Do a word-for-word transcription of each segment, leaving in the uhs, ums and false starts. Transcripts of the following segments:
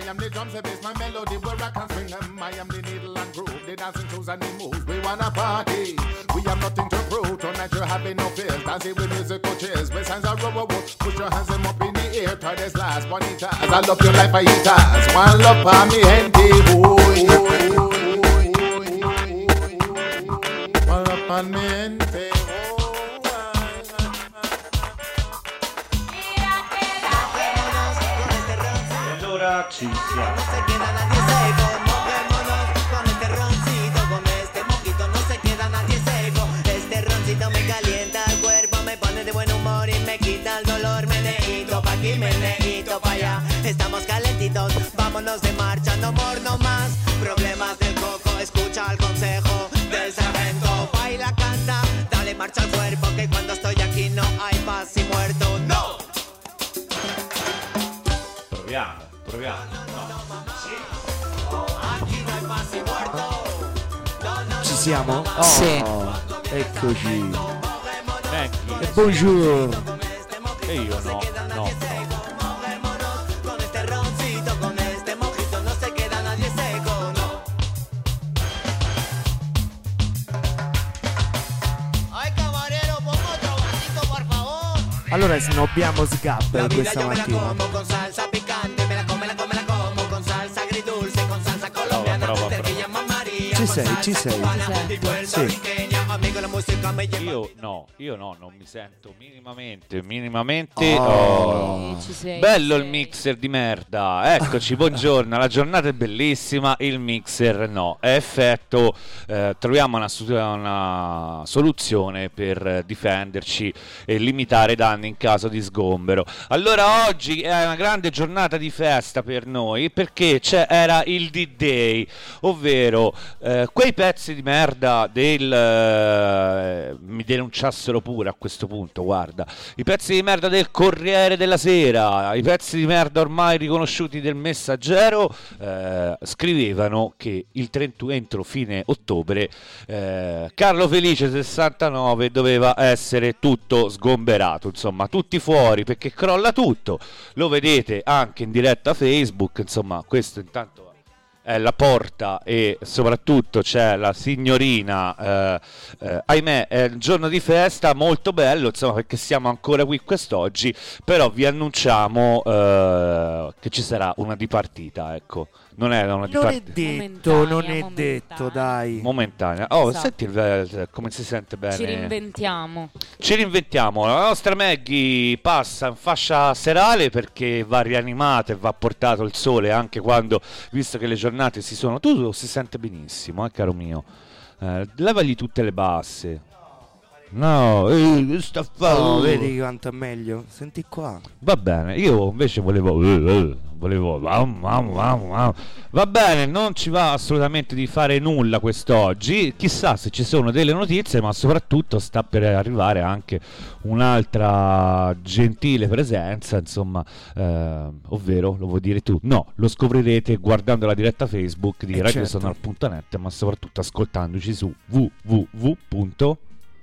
am the drums, the bass, my melody, where I can swing them. I am the needle and groove, the dancing shoes and the moves. We wanna party, we have nothing to prove. Tonight you're having no fears, dancing with musical chairs. My signs are rubber, put your hands them up in the air. Try this last, bonita, as I love your life, I eat as one love for me, gente. One love for me, gente. Ci siamo. No se queda nadie seco, movémonos con este roncito, con este mojito no se queda nadie seco. Este roncito me calienta el cuerpo, me pone de buen humor y me quita el dolor. Meneíto pa' aquí, meneíto pa' allá. Estamos calentitos, vámonos de marcha, no more, no más. Problemas del coco, escucha el consejo del sargento. Baila, canta, dale marcha al cuerpo, que cuando estoy aquí no hay paz y muerto, no. Proviamo. Proviamo. No. Sì. Ci siamo? Oh, sì. Eccoci. Ecchi. E buongiorno. E io no. No. Allora snobbiamo Sgab questa mattina. Ci sei, ci sei. Sì. Io no, io no, non mi sento minimamente, minimamente. Oh. Oh. Ci sei, Bello ci il mixer di merda. Eccoci, buongiorno. La giornata è bellissima, il mixer no. È effetto. Eh, troviamo una, una soluzione per difenderci e limitare i danni in caso di sgombero. Allora oggi è una grande giornata di festa per noi perché c'era il D-Day, ovvero eh, quei pezzi di merda del eh, mi denunciassero pure a questo punto, guarda, i pezzi di merda del Corriere della Sera, i pezzi di merda ormai riconosciuti del Messaggero, eh, scrivevano che il trentuno entro fine ottobre eh, Carlo Felice sessantanove doveva essere tutto sgomberato, insomma tutti fuori perché crolla tutto, lo vedete anche in diretta Facebook, insomma questo intanto è la porta e soprattutto c'è la signorina, eh, eh, ahimè è un giorno di festa molto bello, insomma, perché siamo ancora qui quest'oggi, però vi annunciamo eh, che ci sarà una dipartita, ecco. Non è una Non è dipartita detto, non è detto, dai. momentanea. Oh, Esatto. senti eh, come si sente bene. Ci reinventiamo. Ci reinventiamo. La nostra Maggie passa in fascia serale perché va rianimata e va portato il sole anche quando, visto che le giornate si sono, tu si sente benissimo, eh, caro mio. Eh, levagli tutte le basse. No, eh, che sta fa? Oh, vedi quanto è meglio. Senti qua. Va bene, io invece volevo eh, eh, volevo vam, vam, vam, vam. Va bene, non ci va assolutamente di fare nulla quest'oggi. Chissà se ci sono delle notizie, ma soprattutto sta per arrivare anche un'altra gentile presenza, insomma, eh, ovvero, lo vuoi dire tu? No, lo scoprirete guardando la diretta Facebook di Eh, radiosonar punto net, ma soprattutto ascoltandoci su w w w punto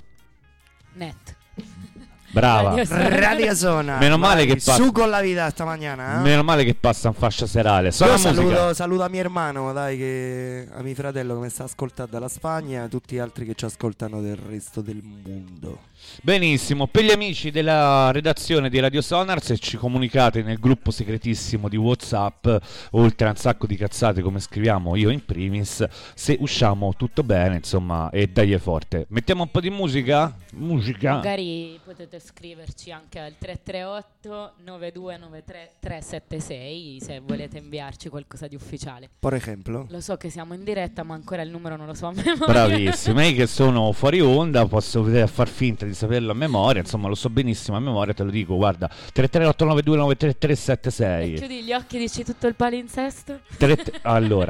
Net. Brava. Radio Sonar. Radio Sonar. Meno male che passa. Su con la vita stamattina, eh? Meno male che passa in fascia serale. Suona Io musica. saluto, saluto a mio hermano, dai, che a mio fratello che mi sta ascoltando dalla Spagna e a tutti gli altri che ci ascoltano del resto del mondo. Benissimo, per gli amici della redazione di Radio Sonar, se ci comunicate nel gruppo segretissimo di WhatsApp, oltre a un sacco di cazzate come scriviamo io in primis, se usciamo tutto bene, insomma, e dai forte. Mettiamo un po' di musica? Musica. Magari potete scriverci anche al tre tre otto nove due nove tre tre sette sei se volete inviarci qualcosa di ufficiale. Per esempio. Lo so che siamo in diretta, ma ancora il numero non lo so a memoria. Bravissimo, io che sono fuori onda posso far finta di saperlo a memoria, insomma lo so benissimo a memoria, te lo dico, guarda, tre tre otto nove due nove tre tre sette sei. E chiudi gli occhi e dici tutto il palinsesto? Tre, allora,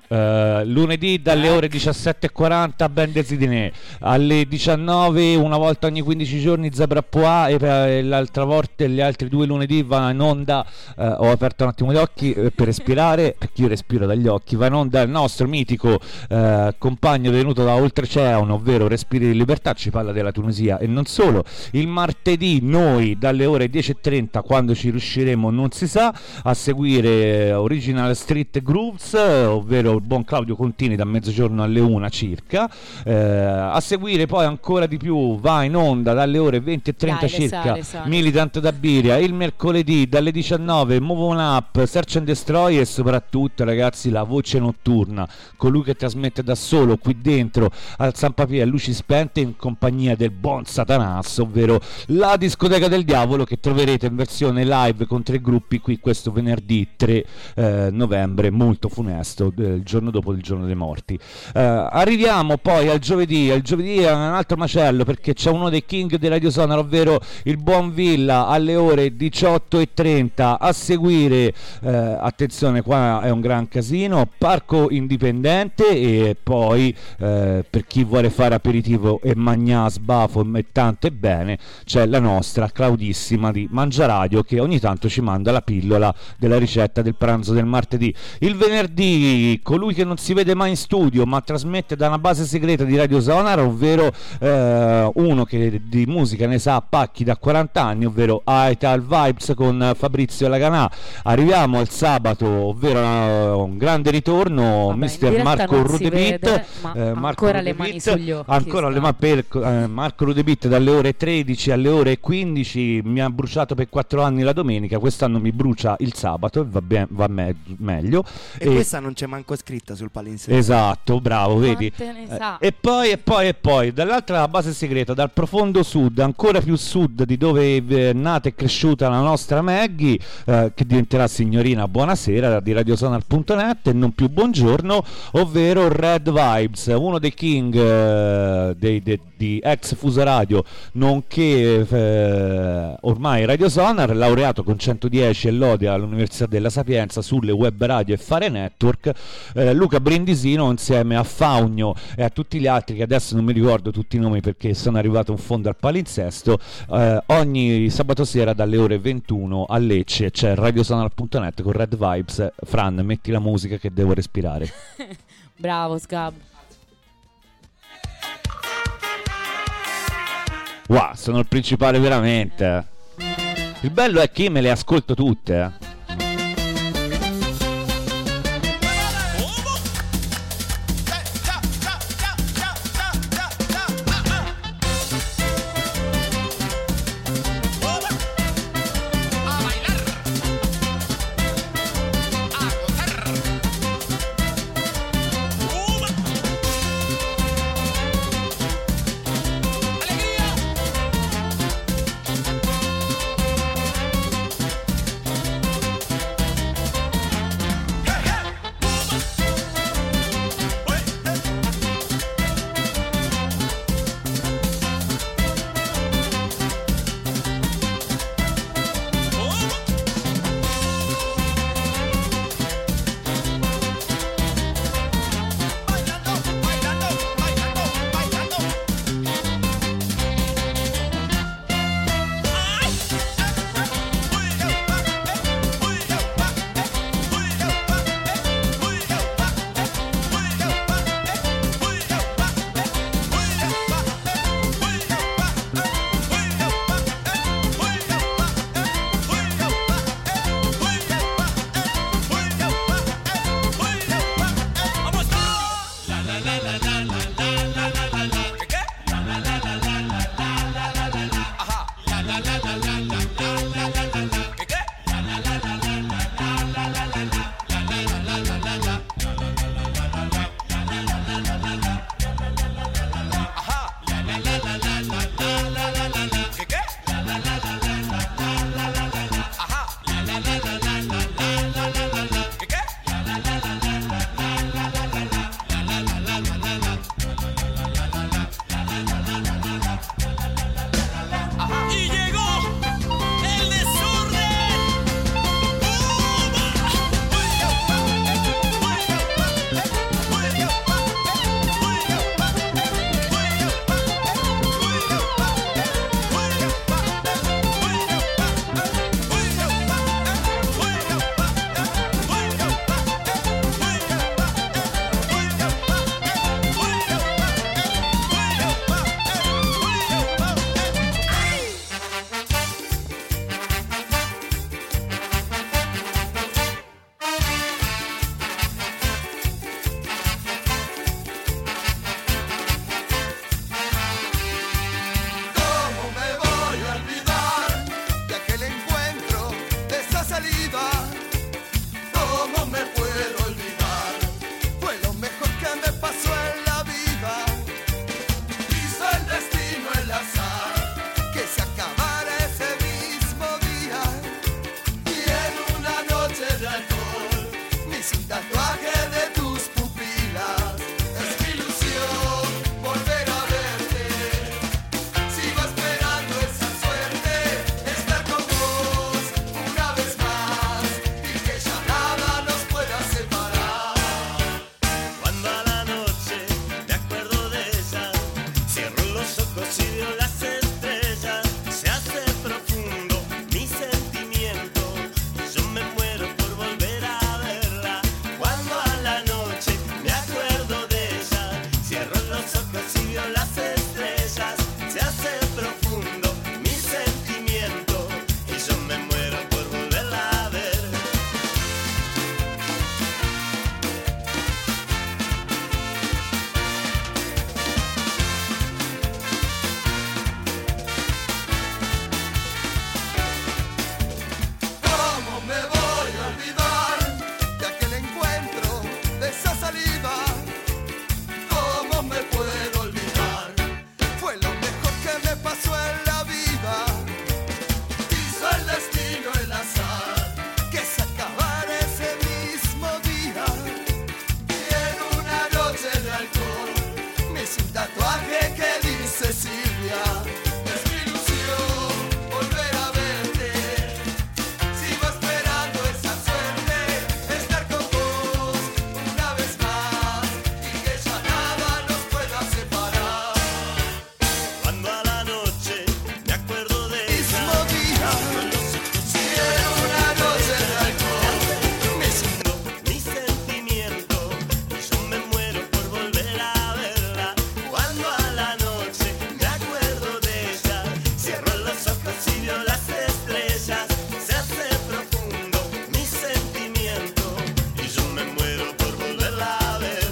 Uh, lunedì dalle ore diciassette e quaranta Ben Desidine, alle diciannove una volta ogni quindici giorni Zebra Poa, e per l'altra volta gli altri due lunedì va in onda, uh, ho aperto un attimo gli occhi eh, per respirare, perché io respiro dagli occhi, va in onda il nostro mitico uh, compagno venuto da Oltreoceano, ovvero Respiri di Libertà, ci parla della Tunisia e non solo. Il martedì noi dalle ore dieci e trenta, quando ci riusciremo non si sa, a seguire Original Street Grooves, ovvero il buon Claudio Contini da mezzogiorno alle una circa, eh, a seguire poi ancora di più va in onda dalle ore venti e trenta Dai, circa sale, sale. Militant da Biria, il mercoledì dalle diciannove Move On Up, Search and Destroy, e soprattutto ragazzi la voce notturna, colui che trasmette da solo qui dentro al San Papì a luci spente in compagnia del buon Satanasso, ovvero la discoteca del diavolo, che troverete in versione live con tre gruppi qui questo venerdì tre eh, novembre, molto funesto, eh, il giorno dopo il giorno dei morti. Uh, arriviamo poi al giovedì. Il giovedì è un altro macello, perché c'è uno dei king di Radio Sonar, ovvero il buon Villa, alle ore diciotto e trenta. A seguire, uh, attenzione, qua è un gran casino, Parco Indipendente, e poi uh, per chi vuole fare aperitivo e magnà sbafo e tanto e bene, c'è la nostra Claudissima di Mangiaradio, che ogni tanto ci manda la pillola della ricetta del pranzo del martedì. Il venerdì colui che non si vede mai in studio ma trasmette da una base segreta di Radio Sonar, ovvero eh, uno che di musica ne sa a pacchi da quaranta anni, ovvero Ital Vibes con Fabrizio Laganà. Arriviamo al sabato, ovvero uh, un grande ritorno, Vabbè, mister Marco Rudebit, eh, ancora le mani sugli occhi, ancora le ma- per, eh, Marco Rudebit dalle ore tredici alle ore quindici. Mi ha bruciato per quattro anni la domenica, quest'anno mi brucia il sabato e va, ben, va me- meglio. E, e questa non c'è manco scritta sul palinsesto. Esatto, bravo, vedi? Ne sa. Eh, e poi e poi e poi dall'altra base segreta, dal profondo sud, ancora più sud di dove è nata e cresciuta la nostra Maggie, eh, che diventerà signorina buonasera di radiosonar punto net e non più buongiorno, ovvero Red Vibes, uno dei king eh, dei, dei, di ex Fuso Radio, nonché eh, ormai Radio Sonar, laureato con centodieci e lode all'Università della Sapienza sulle web radio e Fare Network. eh, Luca Brindisino, insieme a Faugno e a tutti gli altri che adesso non mi ricordo tutti i nomi perché sono arrivato in fondo al palinsesto, eh, ogni sabato sera dalle ore ventuno a Lecce c'è radiosonar punto net con Red Vibes. Fran, metti la musica che devo respirare. Bravo Scab. Wow, sono il principale veramente. Il bello è che me le ascolto tutte, eh. los ojos y vio las estrellas, se hace profundo mi sentimiento y yo me muero por volverla a ver. ¿Cómo me voy a olvidar de aquel encuentro, de esa salida? ¿Cómo me puedo olvidar? Fue lo mejor que me pasó en la vida. Quiso el destino, el azar, que se acabara ese mismo día. Y en una noche de alcohol me hice un tatuaje que dice Silvia. Es mi ilusión volver a verte. Sigo esperando esa suerte, estar con vos una vez más y que ya nada nos pueda separar. Cuando a la noche me acuerdo de ella, Mismo día, con los ojos y en una noche de alcohol me siento. mi sentimiento y yo me muero por volver a verla. Cuando a la noche me acuerdo de ella, cierro los ojos y veo las estrellas, se hace profundo mi sentimiento y yo me muero por volverla a ver.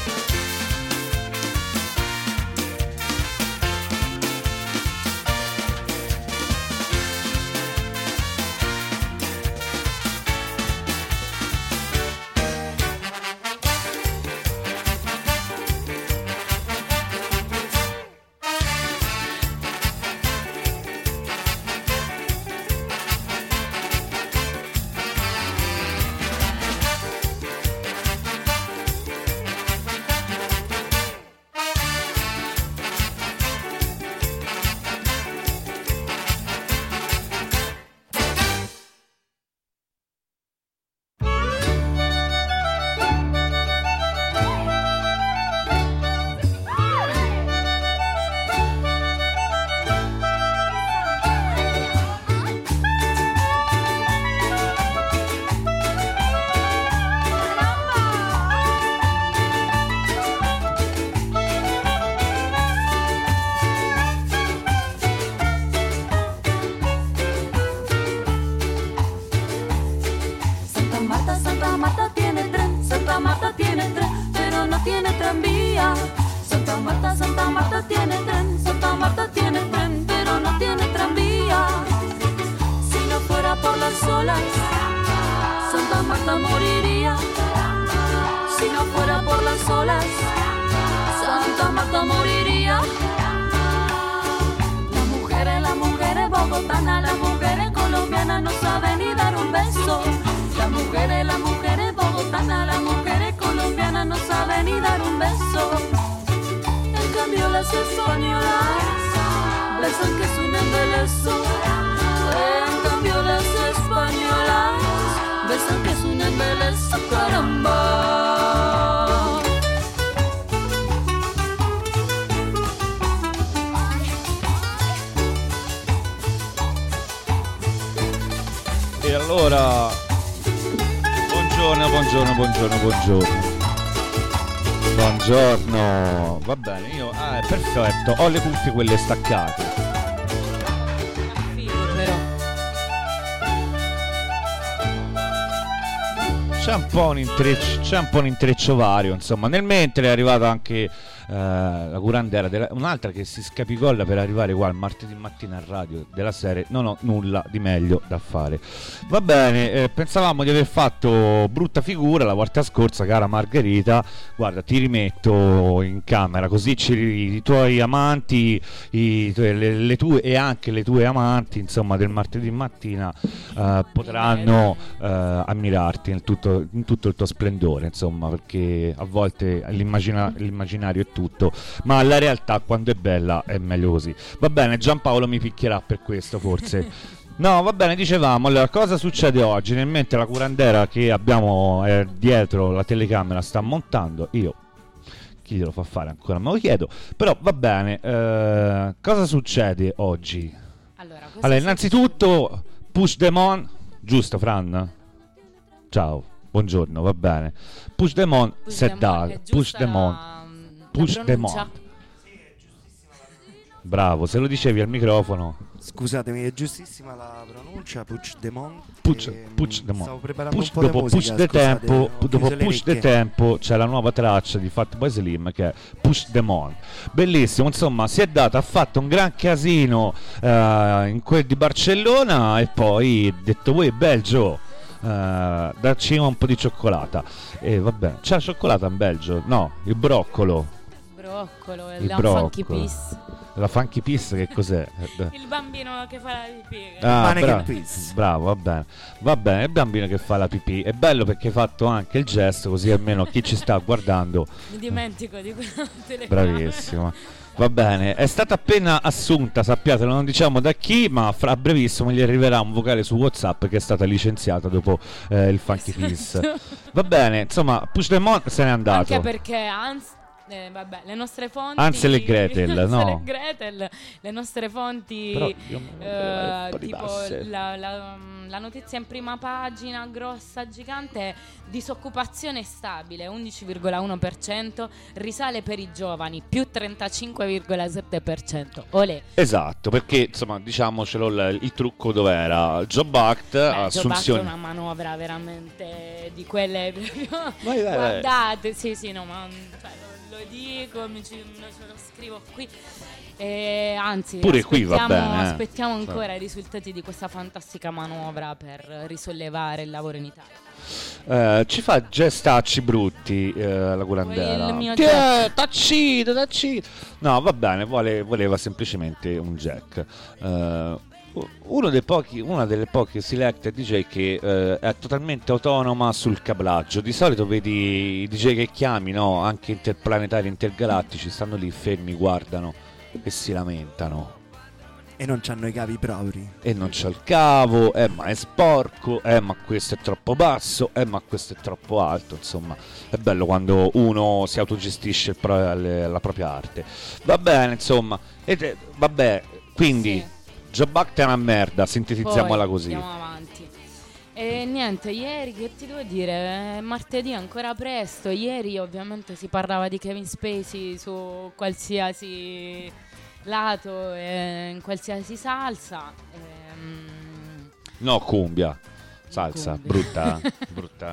Santa Marta, Santa Marta tiene tren, Santa Marta tiene tren, pero no tiene tranvía. Santa Marta, Santa Marta tiene tren, Santa Marta tiene tren, pero no tiene tranvía. Si no fuera por las olas, Santa Marta moriría. Si no fuera por las olas, Santa Marta moriría. Las mujeres, las mujeres bogotanas, las mujeres colombianas no saben ni dar un beso. Las mujeres, las mujeres bogotanas, las mujeres colombianas no saben ni dar un beso. En cambio las españolas besan que es un embeleso. En cambio las españolas besan que es un embeleso, caramba. E allora, buongiorno, buongiorno, buongiorno, buongiorno. Buongiorno, va bene, io, ah, è perfetto, ho le cuffie quelle staccate. Figo, però. C'è un po' un intreccio, c'è un po' un intreccio vario, insomma. Nel mentre è arrivata anche eh, la curandera, della, un'altra che si scapicolla per arrivare qua il martedì mattina a radio della serie non ho nulla di meglio da fare. Va bene, eh, pensavamo di aver fatto brutta figura la volta scorsa, cara Margherita. Guarda, ti rimetto in camera così ci, i tuoi amanti, i, le, le tue e anche le tue amanti, insomma, del martedì mattina eh, potranno eh, ammirarti in tutto, in tutto il tuo splendore, insomma, perché a volte l'immagina- l'immaginario è tutto, ma la realtà quando è bella è meglio così. Va bene, Giampaolo mi picchierà per questo forse. No, va bene, dicevamo, allora, cosa succede oggi? Nel mentre la curandera che abbiamo eh, dietro la telecamera sta montando, io chi glielo fa fare ancora me lo chiedo, però va bene, eh, cosa succede oggi? Allora, cosa Allora, succede? innanzitutto Push Them On, giusto Fran? Ciao, buongiorno, va bene. Push Them On, Push set them on, down, è Push giusta Them On. la, Push La the pronuncia? Mont. Bravo, se lo dicevi al microfono. Scusatemi, è giustissima la pronuncia, Push the Mont. Push, Ehm, push the Mont. Stavo preparando Push, un po' dopo di Push musica, the scusate, Tempo, ho dopo chiuso le Push the orecchie. Tempo c'è la nuova traccia di Fatboy Slim che è Push the Mont. Bellissimo, insomma, si è dato, ha fatto un gran casino eh, in quel di Barcellona e poi ha detto "Voi Belgio, eh, dacci un po' di cioccolata". E vabbè, c'è la cioccolata in Belgio? No, il broccolo. Broccolo, Il la broccolo. funky piece. La funky piece che cos'è? Il bambino che fa la pipì. Ah, Mannequin bra- Peace. bravo, va bene. Va bene, il bambino che fa la pipì. È bello perché hai fatto anche il gesto, così almeno chi ci sta guardando. Mi dimentico di quella telecamera. Bravissimo. Va bene, è stata appena assunta, sappiate, non diciamo da chi, ma fra brevissimo gli arriverà un vocale su WhatsApp che è stata licenziata dopo eh, il Funky Peace. Va bene, insomma, Push the Mont se n'è andato. Anche perché Hans, eh, vabbè, le nostre fonti Hansel e Gretel, Hansel no. e Gretel, le nostre fonti Però io mi voglio fare un eh, po' di tipo tasse. la, la, la notizia in prima pagina grossa gigante è disoccupazione stabile undici virgola uno per cento, risale per i giovani più trentacinque virgola sette per cento. Olè. Esatto, perché insomma, diciamocelo, il, il trucco dov'era? Job Act, Beh, Job Act è assunzioni. una manovra veramente di quelle proprio. Vai, vai, vai. Guardate, sì, sì, no, ma cioè, lo, lo dico, mi ci, me lo scrivo qui. E, anzi, Pure qui va aspettiamo- bene, eh. aspettiamo Sì. ancora i risultati di questa fantastica manovra per risollevare il lavoro in Italia. Eh, ci fa gestacci brutti eh, la curandela. Il mio Tiè, taccito, taccito. No, va bene, vuole- voleva semplicemente un jack. Eh, uno dei pochi, una delle poche selected D J che eh, è totalmente autonoma sul cablaggio. Di solito vedi i D J che chiami, no? Anche interplanetari, intergalattici, stanno lì fermi, guardano e si lamentano. E non c'hanno i cavi propri. E non c'ho il cavo, eh ma è sporco, eh ma questo è troppo basso, eh ma questo è troppo alto, insomma è bello quando uno si autogestisce il pro- le- la propria arte. Va bene, insomma, ed è- vabbè, quindi Job Act è una merda, sintetizziamola Poi così. andiamo avanti. E niente, ieri che ti devo dire, è martedì ancora presto. Ieri ovviamente si parlava di Kevin Spacey su qualsiasi lato, e in qualsiasi salsa. Ehm, No, cumbia, salsa, Cumbia. brutta, brutta.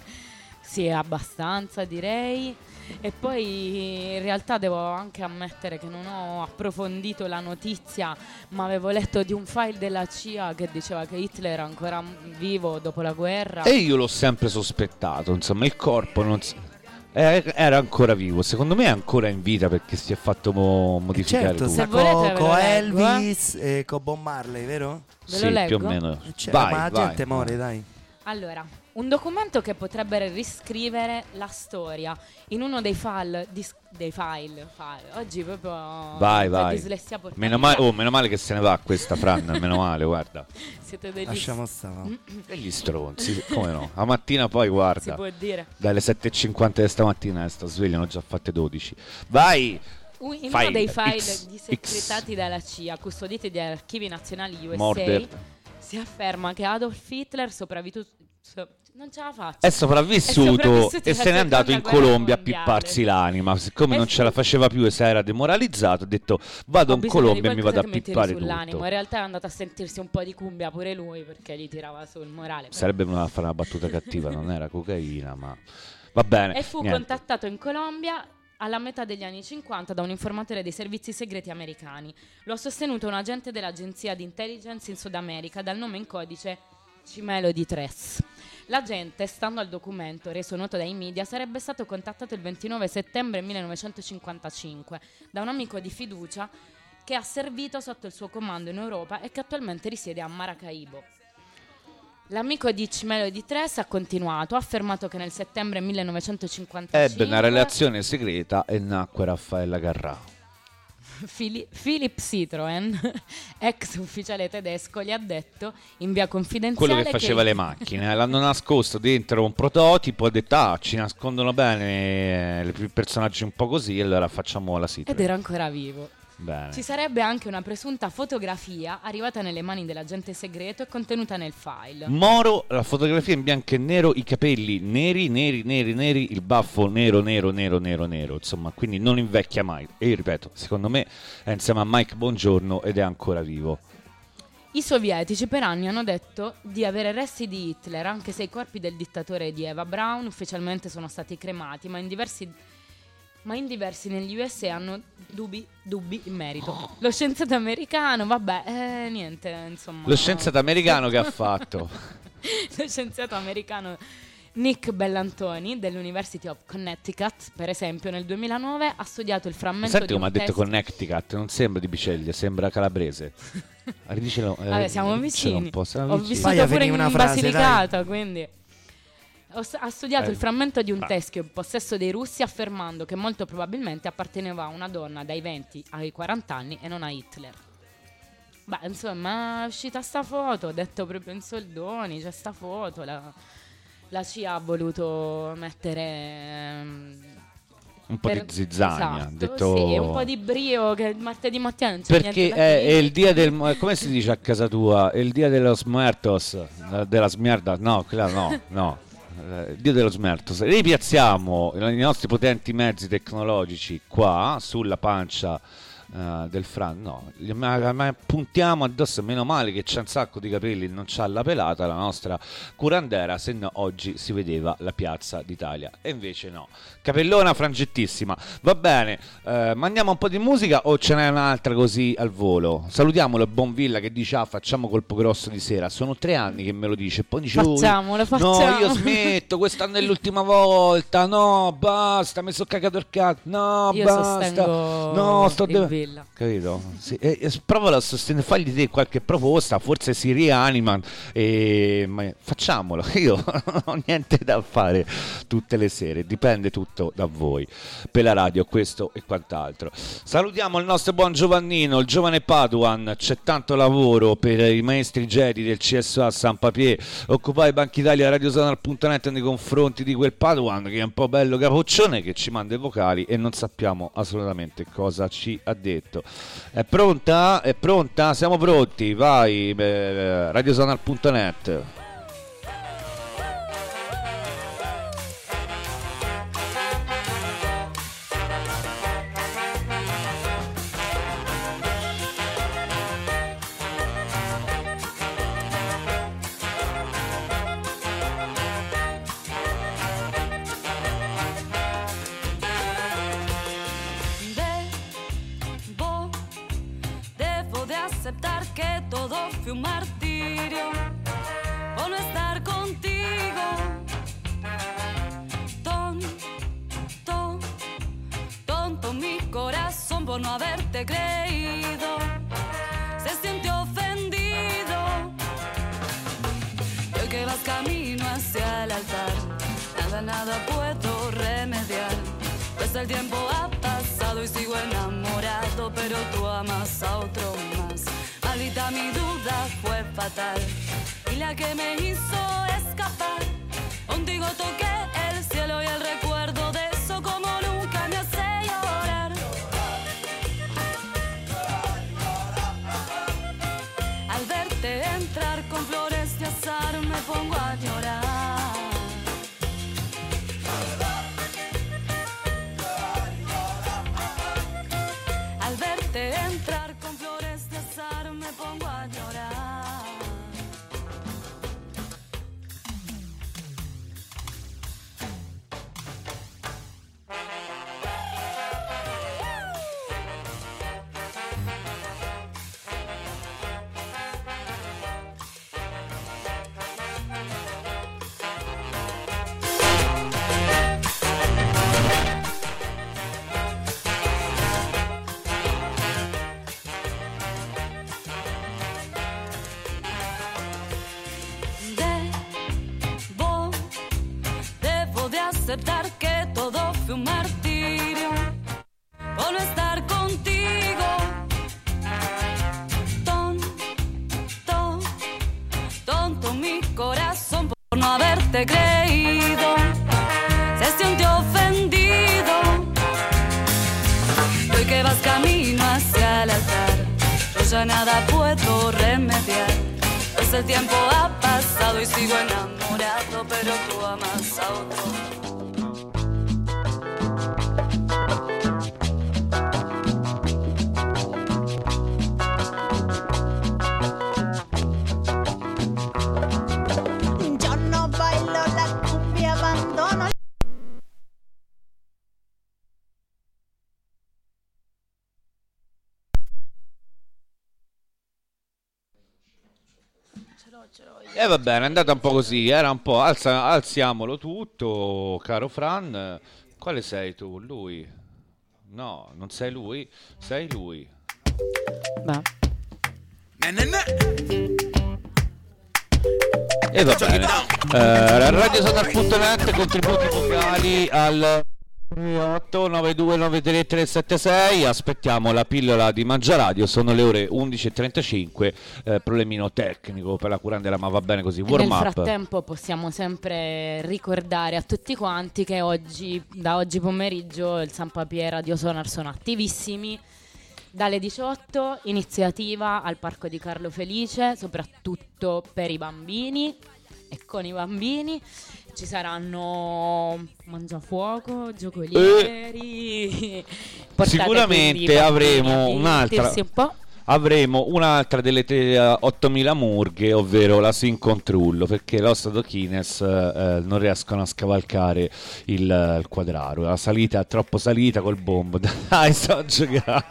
Sì, abbastanza direi. E poi in realtà devo anche ammettere che non ho approfondito la notizia, ma avevo letto di un file della C I A che diceva che Hitler era ancora vivo dopo la guerra. E io l'ho sempre sospettato, insomma, il corpo non si- eh, era ancora vivo, secondo me è ancora in vita perché si è fatto mo- modificare Certo, tutto. sta Se volete ve con lo leggo, eh. Elvis e con Bob Marley, vero? Ve Sì, lo leggo? più o meno. Eh, certo, Vai, ma la vai, gente vai. muore, dai. Allora, un documento che potrebbe riscrivere la storia in uno dei file, dis- dei file, file. Oggi proprio Vai, la vai. dislessia porta Meno via. male, oh, meno male che se ne va questa Fran, meno male, guarda. Siete degli Lasciamo stare. E gli stronzi, come no? La mattina poi si guarda, può dire. dalle sette e cinquanta di stamattina eh, sto sveglio, ne ho già fatte dodici. Vai! Un- In File uno dei file X, disecretati dalla C I A, custoditi dagli archivi nazionali U S A, Murder. si afferma che Adolf Hitler sopravvissuto. so- non ce la faccio. È È sopravvissuto sopravvissuto e alla se n'è andato in seconda guerra Colombia a mondiale. pipparsi l'anima. Siccome E non ce la fu- faceva più e si era demoralizzato, ha detto vado Ho in bisogno di Colombia e mi qualcosa vado a che mi tiri pippare sull'animo. tutto. In realtà è andato a sentirsi un po' di cumbia pure lui perché gli tirava sul morale. Però- Sarebbe venuto a fare una battuta cattiva, non era cocaina, ma va bene. E fu niente. contattato in Colombia alla metà degli anni cinquanta da un informatore dei servizi segreti americani. Lo ha sostenuto un agente dell'agenzia di intelligence in Sud America dal nome in codice Cimelo di Tres. L'agente, stando al documento reso noto dai media, sarebbe stato contattato il ventinove settembre millenovecentocinquantacinque da un amico di fiducia che ha servito sotto il suo comando in Europa e che attualmente risiede a Maracaibo. L'amico di Cimelo di Tres ha continuato, ha affermato che nel settembre millenovecentocinquantacinque Ebbe una relazione segreta e nacque Raffaella Carrà. Fili- Philip Citroen, ex ufficiale tedesco, gli ha detto in via confidenziale Quello che faceva il- le macchine, eh, l'hanno nascosto dentro un prototipo, ha detto ah, ci nascondono bene eh, i personaggi un po' così, allora facciamo la ed Citroen. era ancora vivo. Bene. Ci sarebbe anche una presunta fotografia arrivata nelle mani dell'agente segreto e contenuta nel file. Moro, la fotografia in bianco e nero, i capelli neri, neri, neri, neri, il baffo nero, nero, nero, nero, nero, insomma, quindi non invecchia mai. E io ripeto, secondo me è insieme a Mike Bongiorno ed è ancora vivo. I sovietici per anni hanno detto di avere resti di Hitler, anche se i corpi del dittatore di Eva Braun ufficialmente sono stati cremati, ma in diversi, ma in diversi negli U S A hanno dubbi, dubbi in merito. Lo scienziato americano, vabbè, eh, niente, insomma. Lo scienziato americano che ha fatto? Lo scienziato americano Nick Bellantoni dell'University of Connecticut, per esempio, nel duemilanove ha studiato il frammento Senti di un come ha detto testo. Connecticut, non sembra di Biceglie, sembra calabrese. Ridicelo, eh, Vabbè, siamo ridicelo vicini. un po', siamo Ho vicini. vissuto Vai a pure finire in una frase, Basilicata, quindi Ho s- ha studiato Eh. il frammento di un Ah. teschio in possesso dei russi, affermando che molto probabilmente apparteneva a una donna dai venti ai quaranta anni e non a Hitler. Beh, insomma, è uscita sta foto, ho detto proprio in soldoni, c'è sta foto, la, la C I A ha voluto mettere ehm, Un po' per- di zizzania, esatto, detto... sì, un po' di brio che martedì mattina non c'è Perché niente da è, dire. è il dia del... mo- come si dice a casa tua? È il dia dello smertos, eh, della smerda, no, quella no, no. Eh, Il dia dello smertos. Ripiazziamo i nostri potenti mezzi tecnologici qua sulla pancia eh, del Fran, no, ma, ma puntiamo addosso, meno male che c'è un sacco di capelli, non c'ha la pelata la nostra curandera, se no oggi si vedeva la piazza d'Italia, e invece no, capellona frangettissima. Va bene, eh, mandiamo un po' di musica o ce n'è un'altra così al volo? Salutiamolo Bonvilla che dice ah facciamo colpo grosso di sera, sono tre anni che me lo dice, poi dice oh, Facciamolo, facciamo. no io smetto, quest'anno è l'ultima volta, no basta, mi sono cagato il cazzo, no Io basta, sostengo no sto il de- Villa. capito? Sì, e, e provala a sostenere, fagli te qualche proposta, forse si rianima e ma facciamolo, io non ho niente da fare tutte le sere, dipende tutto da voi per la radio, questo e quant'altro. Salutiamo il nostro buon Giovannino, il giovane Paduan, c'è tanto lavoro per i maestri Jedi del C S A San Papier, occupare i banchi Italia radiosonal punto net nei confronti di quel Paduan che è un po' bello capoccione che ci manda i vocali e non sappiamo assolutamente cosa ci ha detto. È pronta? È pronta? Siamo pronti, vai, eh, radiosonal punto net. Debo, debo de aceptar que todo fue un martirio por no estar contigo. Tonto, tonto mi corazón por no haberte creído. Se sintió ofendido. Y hoy que vas camino hacia el altar, nada, nada puedo remediar. Pues el tiempo ha pasado y sigo enamorado, pero tú amas a otro más. Maldita mi duda fue fatal y la que me hizo escapar. Contigo toqué el cielo y el recuerdo de eso como nunca me hace llorar. Al verte entrar con flores de azar me pongo a llorar. Al verte entrar con flores de azar me pongo a llorar. Debo, debo de aceptar que todo fue un martirio por no estar contigo. Tonto, tonto mi corazón por no haberte creído. Se sintió ofendido. Y hoy que vas camino hacia el altar. Yo ya nada puedo remediar. Ese tiempo ha pasado y sigo enamorado, pero tú amas a otro. Yo no bailo la cumbia, abandono. E va bene, è andata un po' così, era un po' alza, alziamolo tutto, caro Fran. Quale sei tu? Lui? No, non sei lui, sei lui. Beh. E va bene. Eh, radiosonar punto net, contributi vocali al otto nove due nove tre tre sette sei. Aspettiamo la pillola di Mangiaradio. Sono le ore undici e trentacinque. eh, Problemino tecnico per la curandera, ma va bene così. Warm Nel up. frattempo possiamo sempre ricordare a tutti quanti che oggi, da oggi pomeriggio, il San Papier Radio Sonar sono attivissimi. Dalle diciotto iniziativa al Parco di Carlo Felice, soprattutto per i bambini e con i bambini. Ci saranno mangiafuoco, giocolieri. Portate Sicuramente quindi i bambini avremo a un'altra divertirsi un po'. Avremo un'altra delle te- ottomila murghe, ovvero la Sincontrullo, perché l'Osta d'Ochines eh, non riescono a scavalcare il, il quadraro. La salita è troppo salita col bombo. Dai, sto a giocare.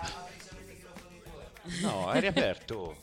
No, è riaperto.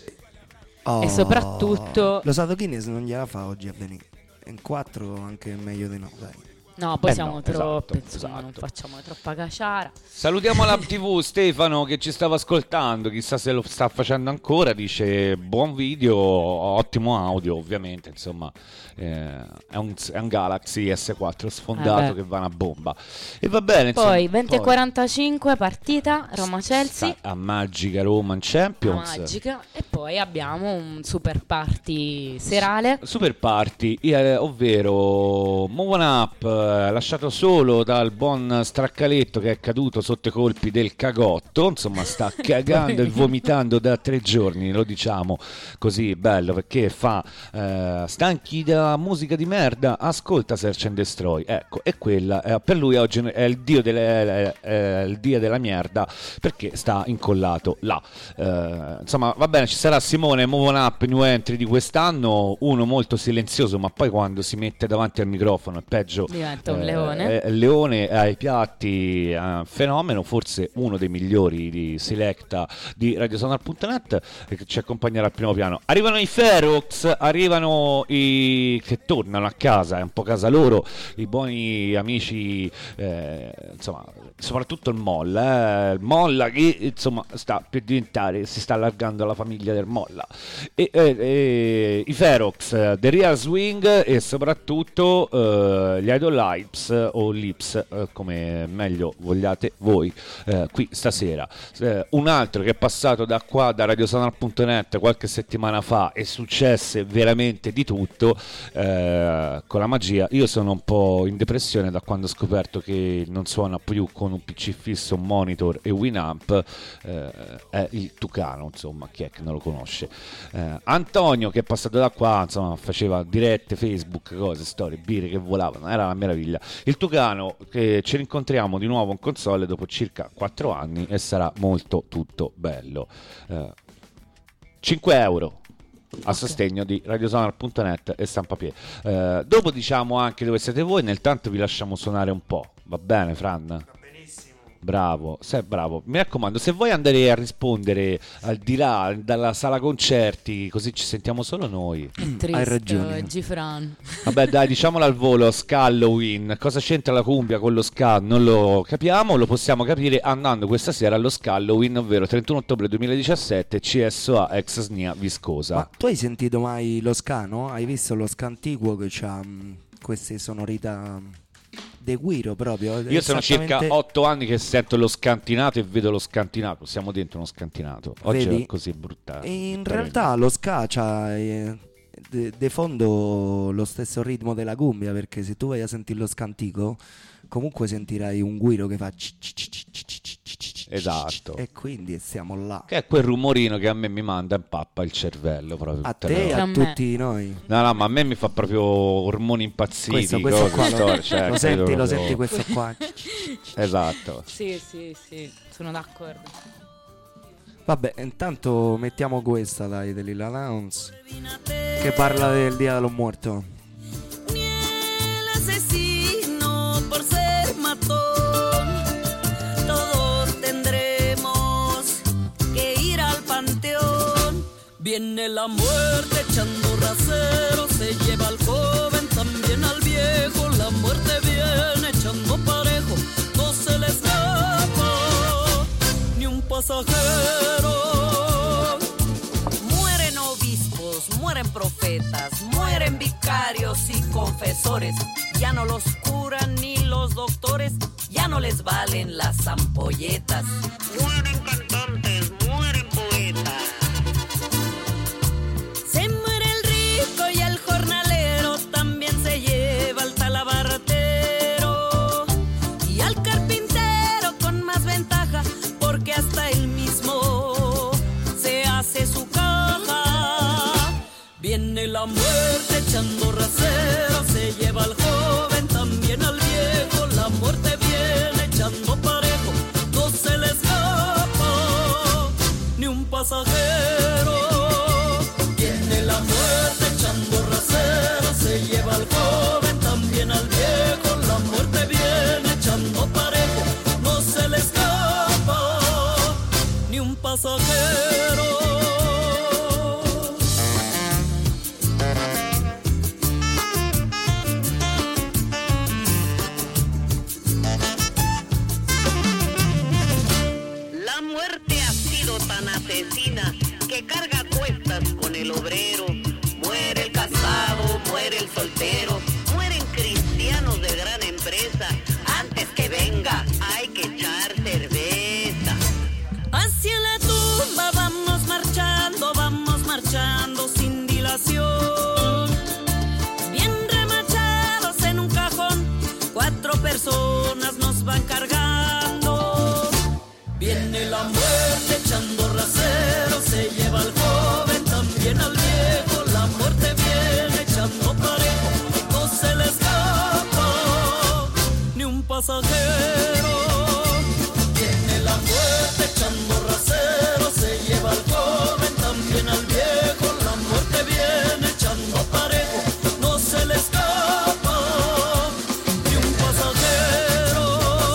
Oh, E soprattutto- lo Stato Guinness non gliela fa oggi a venire. In quattro anche meglio di no, dai. No, poi Eh siamo no, troppi, esatto, insomma, non esatto. facciamo troppa caciara. Salutiamo la tivù Stefano che ci stava ascoltando, chissà se lo sta facendo ancora. Dice buon video, ottimo audio, ovviamente, insomma, eh, è, un, è un Galaxy S quattro sfondato Eh beh. che va una bomba. E va bene, insomma, Poi venti e poi quarantacinque partita Roma-Chelsea, sta a Magica Roman Champions. Magica, e poi abbiamo un super party serale. Super party, eh, ovvero Move On Up, eh, lasciato solo dal buon Straccaletto che è caduto sotto i colpi del cagotto, insomma sta cagando e vomitando da tre giorni, lo diciamo così, bello, perché fa eh, stanchi da musica di merda, ascolta Search and Destroy, ecco, e quella eh, per lui oggi è il dio, delle, è il dio della merda, perché sta incollato là. Eh, insomma, va bene, ci sarà Simone, Move On Up, new entry di quest'anno, uno molto silenzioso, ma poi quando si mette davanti al microfono è peggio, Diventa un eh, leone. è- leone ai piatti, eh, fenomeno, forse uno dei migliori di Selecta di radiosonar punto net, eh, che ci accompagnerà al primo piano. Arrivano i Ferox, arrivano i che tornano a casa, è un po' casa loro, i buoni amici, eh, insomma, soprattutto il Molla, eh, il Molla che insomma sta per diventare, si sta allargando alla famiglia del Molla, e, e- e i Ferox, eh, The Real Swing, e soprattutto eh, gli Idol Lips o Lips, eh, come meglio vogliate voi, eh, qui stasera. Eh, un altro che è passato da qua, da radiosonar punto net qualche settimana fa, e successe veramente di tutto, eh, con la magia. Io sono un po' in depressione da quando ho scoperto che non suona più con un P C fisso, un monitor e Winamp, eh, è il Tucano, insomma, chi è che non lo conosce. Eh, Antonio che è passato da qua, insomma, faceva dirette Facebook, cose, storie, birre che volavano, era una meraviglia. Il Tucano, che ci rincontriamo di nuovo in console dopo circa quattro anni e sarà molto tutto bello. Eh, cinque euro a sostegno di radiosonar punto net e San Papier. Eh, dopo diciamo anche dove siete voi, nel tanto vi lasciamo suonare un po', va bene, Fran? Bravo, sei bravo. Mi raccomando, se vuoi andare a rispondere al di là dalla sala concerti, così ci sentiamo solo noi. Triste, Hai ragione. Gifran. Vabbè, dai, diciamolo al volo. Scalloween, cosa c'entra la cumbia con lo ska? Non lo capiamo, lo possiamo capire andando questa sera allo Scalloween, ovvero trentuno ottobre duemiladiciassette, C S O A ex S N I A Viscosa. Ma tu hai sentito mai lo ska, no? Hai visto lo ska antiguo che ha queste sonorità de guiro proprio? Io sono circa esattamente- otto anni che sento lo scantinato e vedo lo scantinato. Siamo dentro uno scantinato. Oggi Vedi? è così brutta. E in brutta realtà lo ska c'ha eh, de, de fondo lo stesso ritmo della cumbia, perché se tu vai a sentire lo ska antico, comunque sentirai un guiro che fa c- c- c- c- c- c- c- c- Esatto. e quindi siamo là. Che è quel rumorino che a me mi manda in pappa il cervello proprio. A tutte te le e volte. a A me. tutti noi. No, no, ma a me mi fa proprio ormoni impazziti. Questo, questo cose, qua lo, storie, cioè, lo credo senti, lo proprio- senti questo qua. Esatto. Sì, sì, sì, sono d'accordo. Vabbè, intanto mettiamo questa, dai, dei Lil Announce, che parla del Día de los Muertos. Ni el asesino por ser matón. Todos tendremos que ir al panteón. Viene la muerte echando rasero, se lleva al joven, también al viejo. La muerte viene echando parejo, no se le escapa ni un pasajero. Mueren obispos, mueren profetas, mueren vicarios y confesores. Ya no los curan ni los doctores, ya no les valen las ampolletas. Mueren cantantes, mueren poetas. Se muere el rico y el jornalero, también se lleva al talabartero y al carpintero con más ventaja, porque hasta él mismo se hace su caja. Viene la muerte echando rasero, se lleva al joven, también al viejo. La muerte viene echando parejo, no se le escapa ni un pasajero. Viene la muerte echando rasero, se lleva al joven, también al viejo. La muerte viene echando parejo, no se le escapa ni un pasajero. La muerte ha sido tan asesina que carga a cuestas con el obrero. Muere el casado, muere el soltero, mueren cristianos de gran empresa. Antes que venga hay que echar cerveza. Hacia la tumba vamos marchando, vamos marchando sin dilación. Bien remachados en un cajón, cuatro personas nos van cargando. Viene la muerte echando rasero, se lleva al joven, también al viejo. La muerte viene echando parejo, no se le escapa ni un pasajero. Viene la muerte echando rasero, se lleva al joven, también al viejo. La muerte viene echando parejo, no se le escapa ni un pasajero.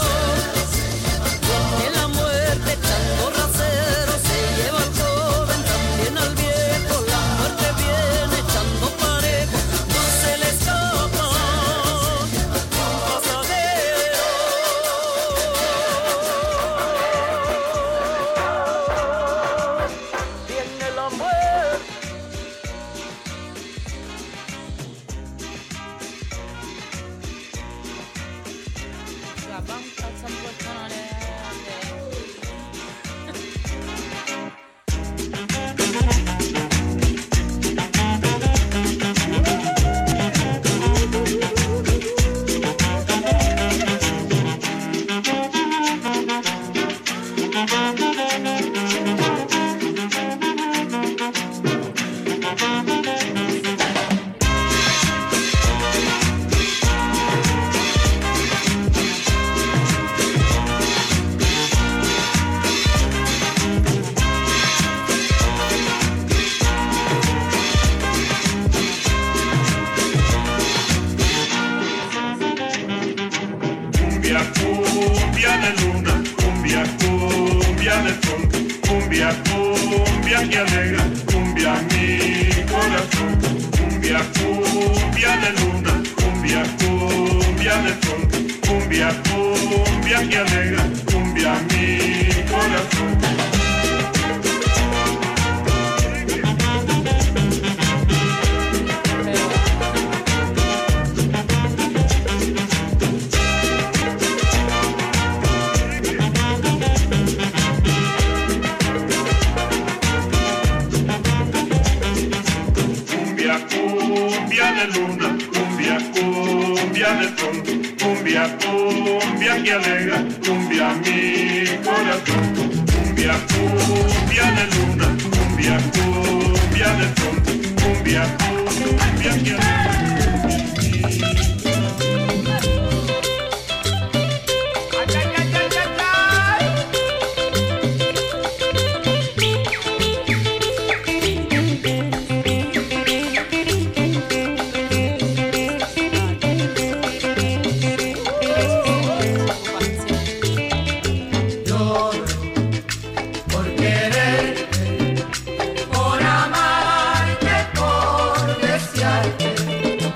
Viene la muerte echando rasero, se lleva al joven, también al viejo. La muerte viene echando parejo, no se le escapa ni un pasajero. Viene la muerte. La banca zamportonale. Cumbia, cumbia de luna, cumbia, cumbia de sol, cumbia, cumbia que alegra, cumbia mi corazón. Cumbia, cumbia de luna, cumbia, cumbia de sol, cumbia, cumbia que alegra, cumbia mi corazón. Cumbia, cumbia de luna, cumbia, cumbia de sol, cumbia. Cumbia, cumbia que alegra, cumbia mi corazón. Cumbia, cumbia de luna, cumbia, cumbia de sol. Cumbia, cumbia que alegra. Por amarte, por desearte,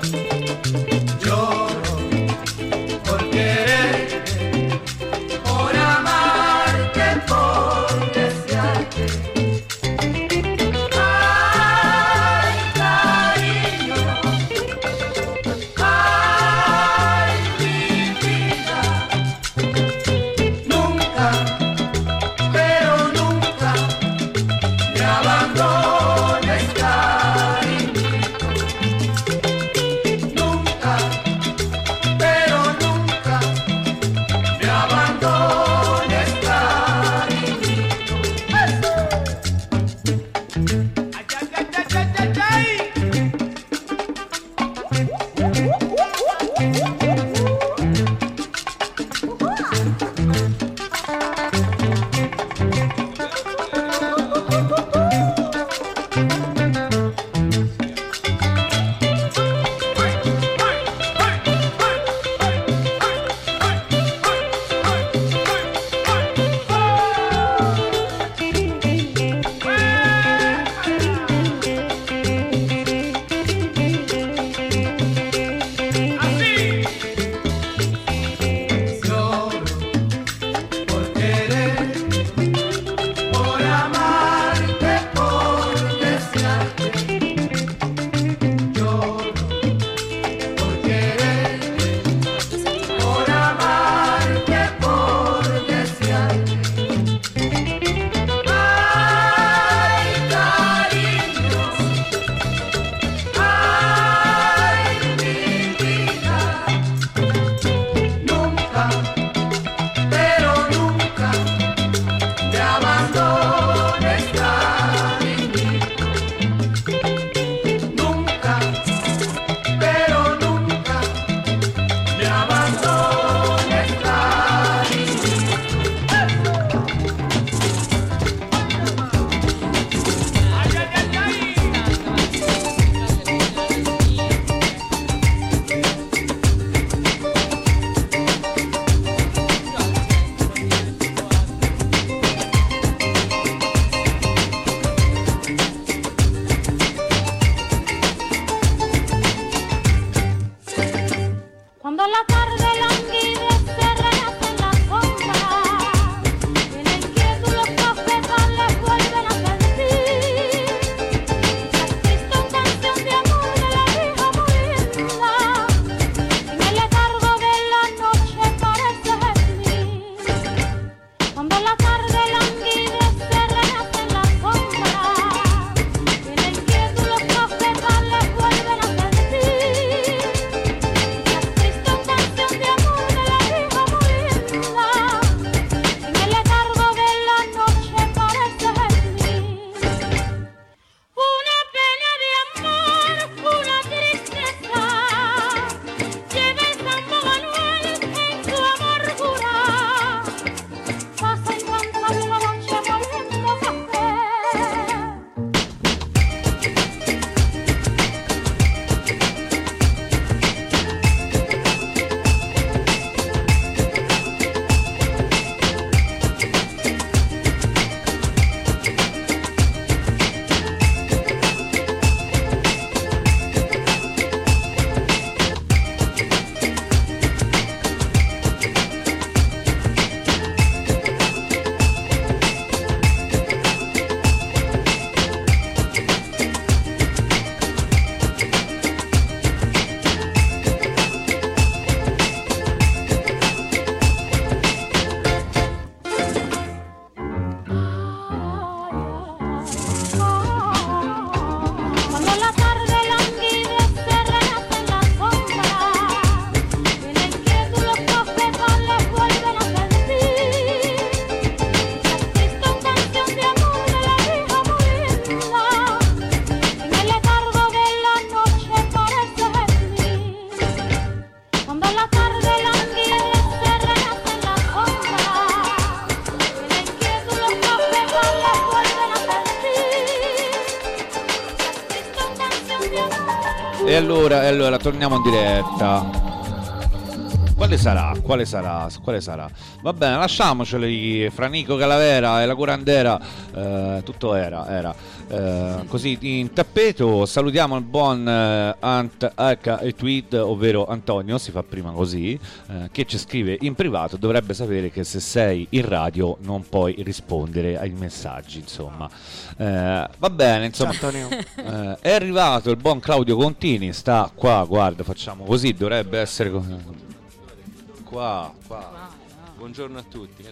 e allora, e allora torniamo in diretta. Quale sarà? Quale sarà? Quale sarà? Va bene, lasciamoceli fra Nico Calavera e la curandera, eh, tutto era, era eh, così in tappeto. Salutiamo il buon eh, Ant H e Tweet, ovvero Antonio, si fa prima così, eh, che ci scrive in privato, dovrebbe sapere che se sei in radio non puoi rispondere ai messaggi, insomma. Eh, va bene, insomma. Ciao, Antonio. Eh, è arrivato il buon Claudio Contini, sta qua, guarda, facciamo così, dovrebbe essere co- Qua, qua. Buongiorno a tutti.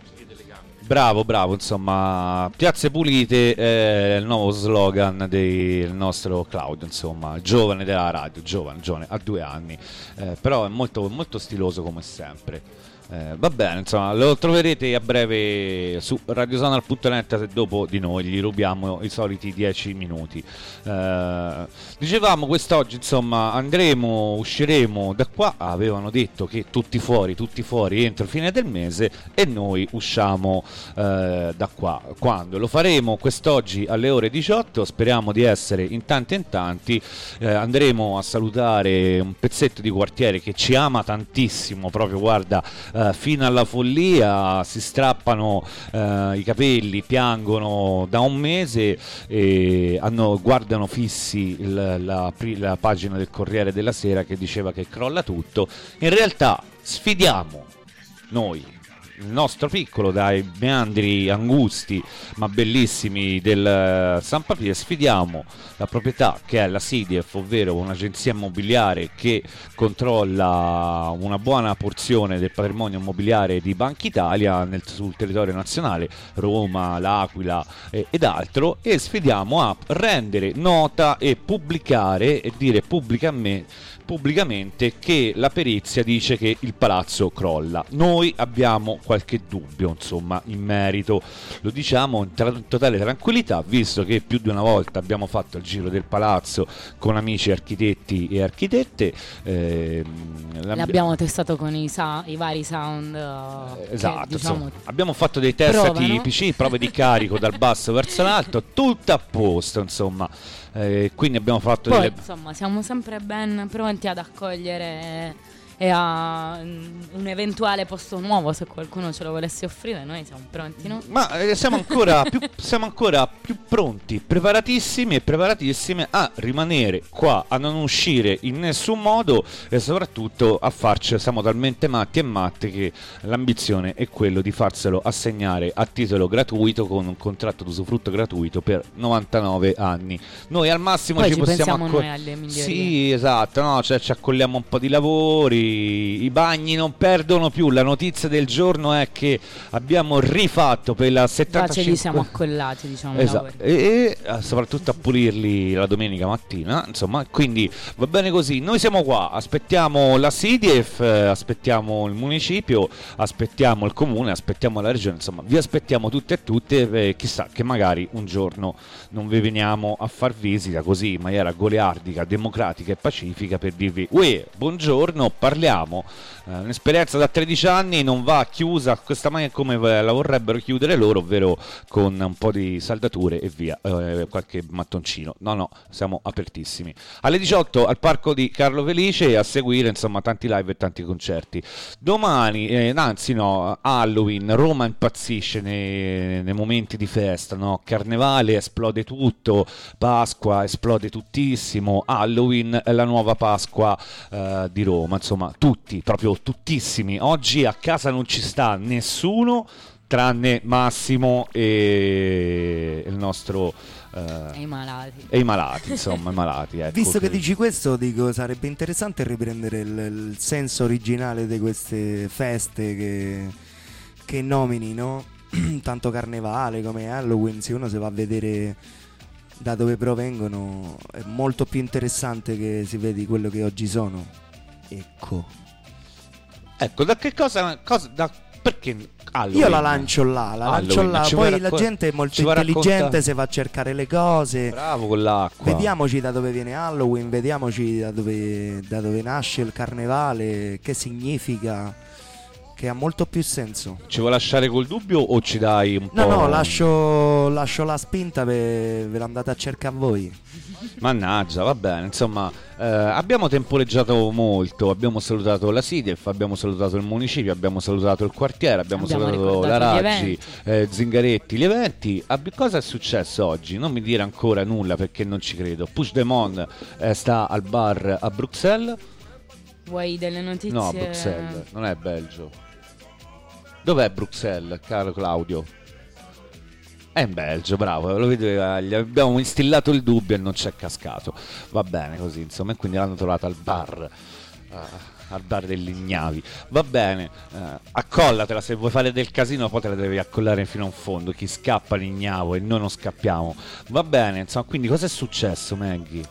Bravo, bravo, insomma, piazze pulite è il nuovo slogan del nostro Claudio, insomma, il giovane della radio, giovane, giovane, ha due anni, eh, però è molto, molto stiloso come sempre. Eh, va bene, insomma, lo troverete a breve su radiosonal punto net se dopo di noi gli rubiamo i soliti dieci minuti. Eh, dicevamo quest'oggi, insomma, andremo, usciremo da qua, avevano detto che tutti fuori, tutti fuori entro fine del mese e noi usciamo eh, da qua. Quando? Lo faremo quest'oggi alle ore diciotto, speriamo di essere in tanti e in tanti, eh, andremo a salutare un pezzetto di quartiere che ci ama tantissimo, proprio guarda, Uh, fino alla follia, si strappano uh, i capelli, piangono da un mese e hanno, guardano fissi il, la, la pagina del Corriere della Sera che diceva che crolla tutto. In realtà sfidiamo noi, il nostro piccolo, dai meandri angusti ma bellissimi del San Papia, sfidiamo la proprietà che è la S I D I F, ovvero un'agenzia immobiliare che controlla una buona porzione del patrimonio immobiliare di Banca Italia nel, sul territorio nazionale, Roma, L'Aquila eh, ed altro, e sfidiamo a rendere nota e pubblicare e dire pubblicamente pubblicamente che la perizia dice che il palazzo crolla. Noi abbiamo qualche dubbio, insomma, in merito, lo diciamo in, tra- in totale tranquillità, visto che più di una volta abbiamo fatto il giro del palazzo con amici architetti e architette, ehm, l'abbiamo testato con i, sa- i vari sound, uh, esatto, che, diciamo, insomma, abbiamo fatto dei test provano. atipici, prove di carico dal basso verso l'alto, tutto a posto, insomma. Eh, quindi abbiamo fatto Poi, delle... insomma, siamo sempre ben pronti ad accogliere e a un eventuale posto nuovo, se qualcuno ce lo volesse offrire, noi siamo pronti, no? Ma eh, siamo ancora più siamo ancora più pronti, preparatissimi e preparatissime a rimanere qua, a non uscire in nessun modo e soprattutto a farci, siamo talmente matti e matte che l'ambizione è quello di farselo assegnare a titolo gratuito con un contratto d'usufrutto gratuito per novantanove anni. Noi al massimo Poi ci, ci possiamo pensiamo accol- noi alle migliorie. Sì, esatto, no, cioè ci accolliamo un po' di lavori, i bagni non perdono più. La notizia del giorno è che abbiamo rifatto per la settantacinque Già ce li siamo accollati, diciamo, esatto, e, e soprattutto a pulirli la domenica mattina, insomma, quindi va bene così. Noi siamo qua, aspettiamo la S I D I F, eh, aspettiamo il municipio, aspettiamo il comune, aspettiamo la regione, insomma vi aspettiamo tutte e tutte, eh, chissà che magari un giorno non vi veniamo a far visita così in maniera goliardica, democratica e pacifica per dirvi uè, buongiorno, parliamo. Eh, un'esperienza da tredici anni non va chiusa questa maniera come la vorrebbero chiudere loro, ovvero con un po' di saldature e via, eh, qualche mattoncino. No, no, siamo apertissimi. Alle diciotto al Parco di Carlo Felice e a seguire, insomma, tanti live e tanti concerti. Domani, eh, anzi no, Halloween, Roma impazzisce nei, nei momenti di festa, no? Carnevale esplode tutto, Pasqua esplode tuttissimo, Halloween è la nuova Pasqua eh, di Roma, insomma, tutti, proprio tuttissimi. Oggi a casa non ci sta nessuno tranne Massimo e il nostro uh, e i malati e i malati, insomma, i malati, ecco. Visto che dici questo, dico sarebbe interessante riprendere il, il senso originale di queste feste che, che nomini, no? Tanto Carnevale come Halloween, se uno si va a vedere da dove provengono è molto più interessante che si vedi quello che oggi sono. Ecco. Ecco, da che cosa, cosa da, perché Halloween? Io la lancio là, la lancio Halloween, là. ci Poi vuoi la raccon- gente è molto ci vuoi intelligente, raccontare? si va a cercare le cose. Bravo con l'acqua. Vediamoci da dove viene Halloween, vediamoci da dove, da dove nasce il carnevale, che significa. che ha molto più senso. Ci vuoi lasciare col dubbio o ci dai un No, po'? no, lascio, lascio la spinta, per, ve l'andate a cercare a voi. Mannaggia, va bene, insomma, eh, abbiamo temporeggiato molto, abbiamo salutato la Sidef, abbiamo salutato il municipio, abbiamo salutato il quartiere, abbiamo, Abbiamo salutato la ricordato gli Raggi, eh, Zingaretti, gli eventi. Abbi- cosa è successo oggi? Non mi dire ancora nulla perché non ci credo. Puigdemont eh, sta al bar a Bruxelles. Vuoi delle notizie? No, Bruxelles, non è Belgio. Dov'è Bruxelles, caro Claudio? È in Belgio, bravo, lo vedo, eh, gli abbiamo instillato il dubbio e non c'è cascato. Va bene così, insomma, e quindi l'hanno trovato al bar, eh, al bar dell'Ignavi. Va bene, eh, accollatela, se vuoi fare del casino poi te la devi accollare fino a fondo. Chi scappa l'Ignavo e noi non scappiamo. Va bene, insomma, quindi cosa è successo, Maggie?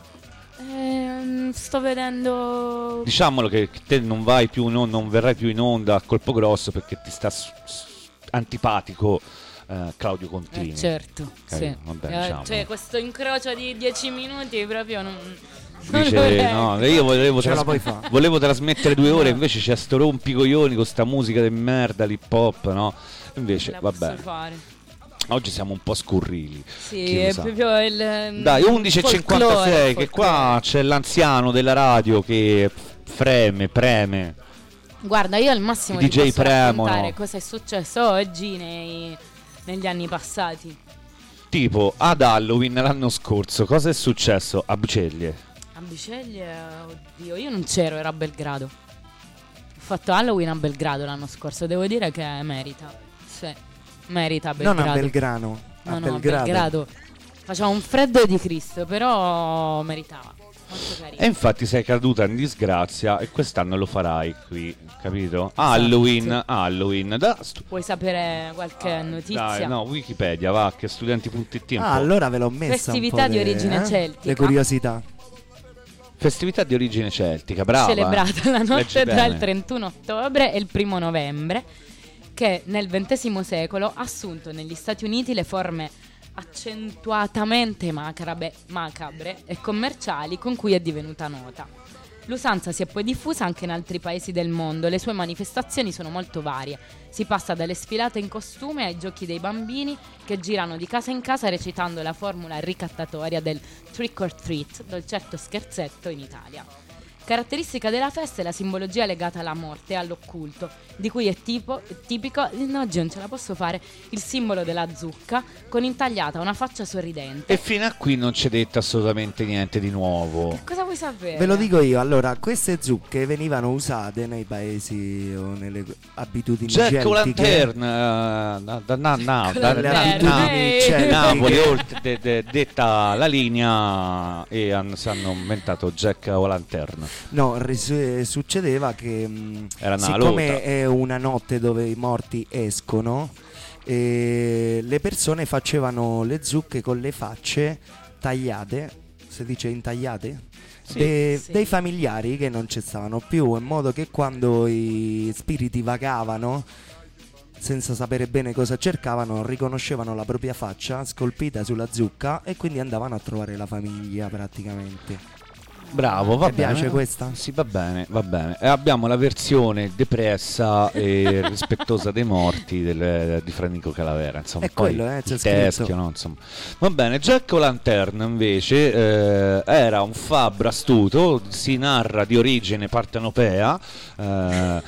Ehm, sto vedendo. Diciamolo che te non vai più, no, non verrai più in onda a colpo grosso perché ti sta s- s- antipatico eh, Claudio Contini. Eh, certo, Ok, sì. vabbè, Eh, diciamo. cioè, questo incrocio di dieci minuti proprio non. non Dice, lo reggo. no, io volevo, Ce la tras- puoi fare. volevo trasmettere due ore, No. invece c'è sto rompicoglioni con sta musica di merda, l'hip hop, no? Invece, La va posso bene. fare. Oggi siamo un po' scurrili. Sì, Chi lo è sa. proprio il. Dai, undici e cinquantasei, folklore, che qua c'è l'anziano della radio che freme, preme. Guarda, io al massimo I ti D J posso premono. raccontare cosa è successo oggi nei- negli anni passati. Tipo, ad Halloween l'anno scorso, cosa è successo a Buceglie? A Biceglie, oddio, io non c'ero, ero a Belgrado. Ho fatto Halloween a Belgrado l'anno scorso, devo dire che merita. Sì, merita Belgrado. Non a Belgrano, a No, no, a Belgrado. Belgrado. Faceva un freddo di Cristo, però meritava. Molto carino. E infatti sei caduta in disgrazia e quest'anno lo farai qui, capito? Halloween, Halloween. Da, stu- Vuoi sapere qualche notizia? dai, no, Wikipedia, va, che studenti punto it. un Ah, po'. allora ve l'ho messa Festività un po' di de- origine eh? celtica. Le curiosità. Festività di origine celtica, brava. Celebrata la Leggi notte tra bene. il trentuno ottobre e il primo novembre, che nel ventesimo secolo ha assunto negli Stati Uniti le forme accentuatamente macabre, macabre e commerciali con cui è divenuta nota. L'usanza si è poi diffusa anche in altri paesi del mondo, le sue manifestazioni sono molto varie. Si passa dalle sfilate in costume ai giochi dei bambini che girano di casa in casa recitando la formula ricattatoria del trick or treat, dolcetto scherzetto in Italia. Caratteristica della festa è la simbologia legata alla morte e all'occulto, di cui è, tipo, è tipico, no oggi non ce la posso fare, il simbolo della zucca con intagliata una faccia sorridente. E fino a qui non c'è detto assolutamente niente di nuovo. Cosa vuoi sapere? Ve lo dico io, allora, queste zucche venivano usate nei paesi o nelle abitudini Jack celtiche. O'Lantern, eh, da, da, na- na- da- Le na- abitudini Eh. celtiche. Napoli, oltre de- de- detta la linea, e hanno, si hanno inventato Jack O'Lantern. No, ris- succedeva che mh, Era una siccome lotta. è una notte dove i morti escono, eh, le persone facevano le zucche con le facce tagliate, si dice intagliate? De- Sì. dei familiari che non ci stavano più, in modo che quando i spiriti vagavano senza sapere bene cosa cercavano, riconoscevano la propria faccia scolpita sulla zucca e quindi andavano a trovare la famiglia praticamente. Bravo, va Ti bene. piace questa? Sì, va bene, va bene. E abbiamo la versione depressa e rispettosa dei morti del- di Franico Calavera. Insomma, È poi quello, eh, c'è il scritto. teschio, no? Insomma. Va bene, Jack O'Lantern invece eh, era un fabbro astuto, si narra di origine partenopea, eh,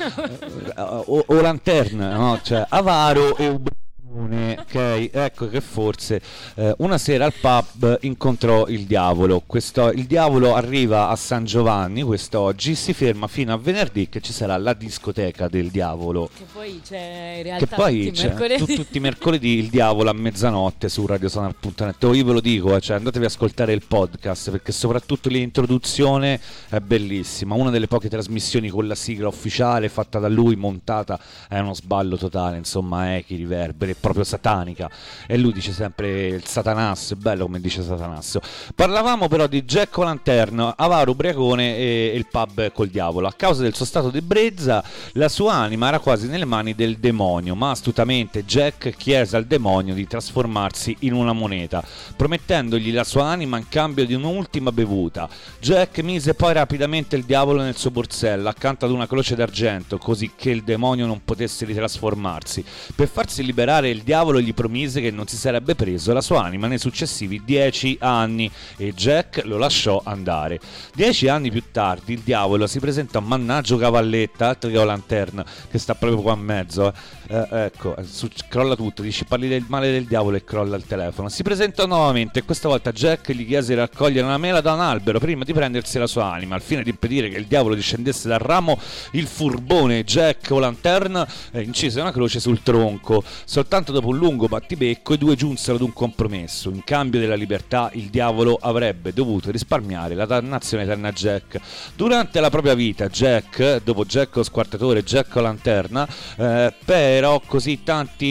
o, o lantern, no? Cioè avaro e ubriacone. Ok, ecco che forse eh, una sera al pub incontrò il diavolo. Questo, il diavolo arriva a San Giovanni quest'oggi, si ferma fino a venerdì che ci sarà la discoteca del diavolo. Che poi c'è in Che realtà poi tutti i c'è mercoledì. tu- tutti i mercoledì il diavolo a mezzanotte su radiosonar punto net. Oh, io ve lo dico, eh, cioè andatevi ad ascoltare il podcast perché soprattutto l'introduzione è bellissima. Una delle poche trasmissioni con la sigla ufficiale fatta da lui, montata, è uno sballo totale, insomma, echi, riverberi. e proprio satanica, e lui dice sempre il satanasso, è bello come dice satanasso. Parlavamo però di Jack O'Lantern, avaro ubriacone e il pub col diavolo. A causa del suo stato di ebbrezza la sua anima era quasi nelle mani del demonio, ma astutamente Jack chiese al demonio di trasformarsi in una moneta, promettendogli la sua anima in cambio di un'ultima bevuta. Jack mise poi rapidamente il diavolo nel suo borsello accanto ad una croce d'argento, così che il demonio non potesse ritrasformarsi. Per farsi liberare, il diavolo gli promise che non si sarebbe preso la sua anima nei successivi dieci anni, e Jack lo lasciò andare. Dieci anni più tardi il diavolo si presenta a Mannaggio Cavalletta, altro che O'Lantern, che sta proprio qua in mezzo, eh. Eh, ecco, su- crolla tutto, dici parli del male del diavolo e crolla il telefono. Si presentò nuovamente e questa volta Jack gli chiese di raccogliere una mela da un albero prima di prendersi la sua anima. Al fine di impedire che il diavolo discendesse dal ramo, il furbone Jack O'Lantern eh, incise una croce sul tronco. Soltanto dopo un lungo battibecco i due giunsero ad un compromesso. In cambio della libertà il diavolo avrebbe dovuto risparmiare la dannazione eterna a Jack. Durante la propria vita Jack, dopo Jack lo squartatore, Jack O'Lantern, eh, però così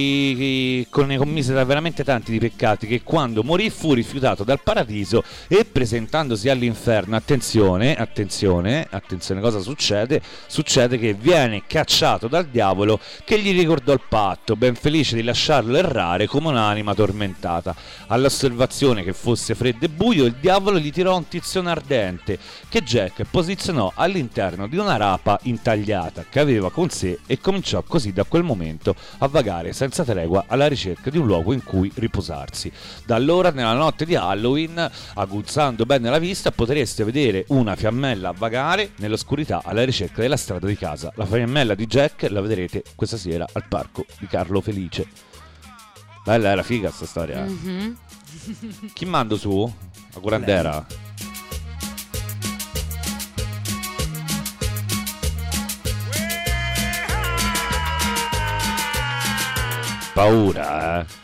tanti, con ne commise veramente tanti di peccati, che quando morì fu rifiutato dal paradiso e presentandosi all'inferno, attenzione, attenzione, attenzione, cosa succede? Succede che viene cacciato dal diavolo, che gli ricordò il patto, ben felice di lasciarlo errare come un'anima tormentata. All'osservazione che fosse freddo e buio, il diavolo gli tirò un tizione ardente che Jack posizionò all'interno di una rapa intagliata che aveva con sé, e cominciò così da quel momento a vagare senza tregua alla ricerca di un luogo in cui riposarsi. Da allora, nella notte di Halloween, aguzzando bene la vista, potreste vedere una fiammella vagare nell'oscurità alla ricerca della strada di casa. La fiammella di Jack la vedrete questa sera al parco di Carlo Felice. Bella, era figa sta storia. Mhm. Chi mando su? La curandera? Paura, eh.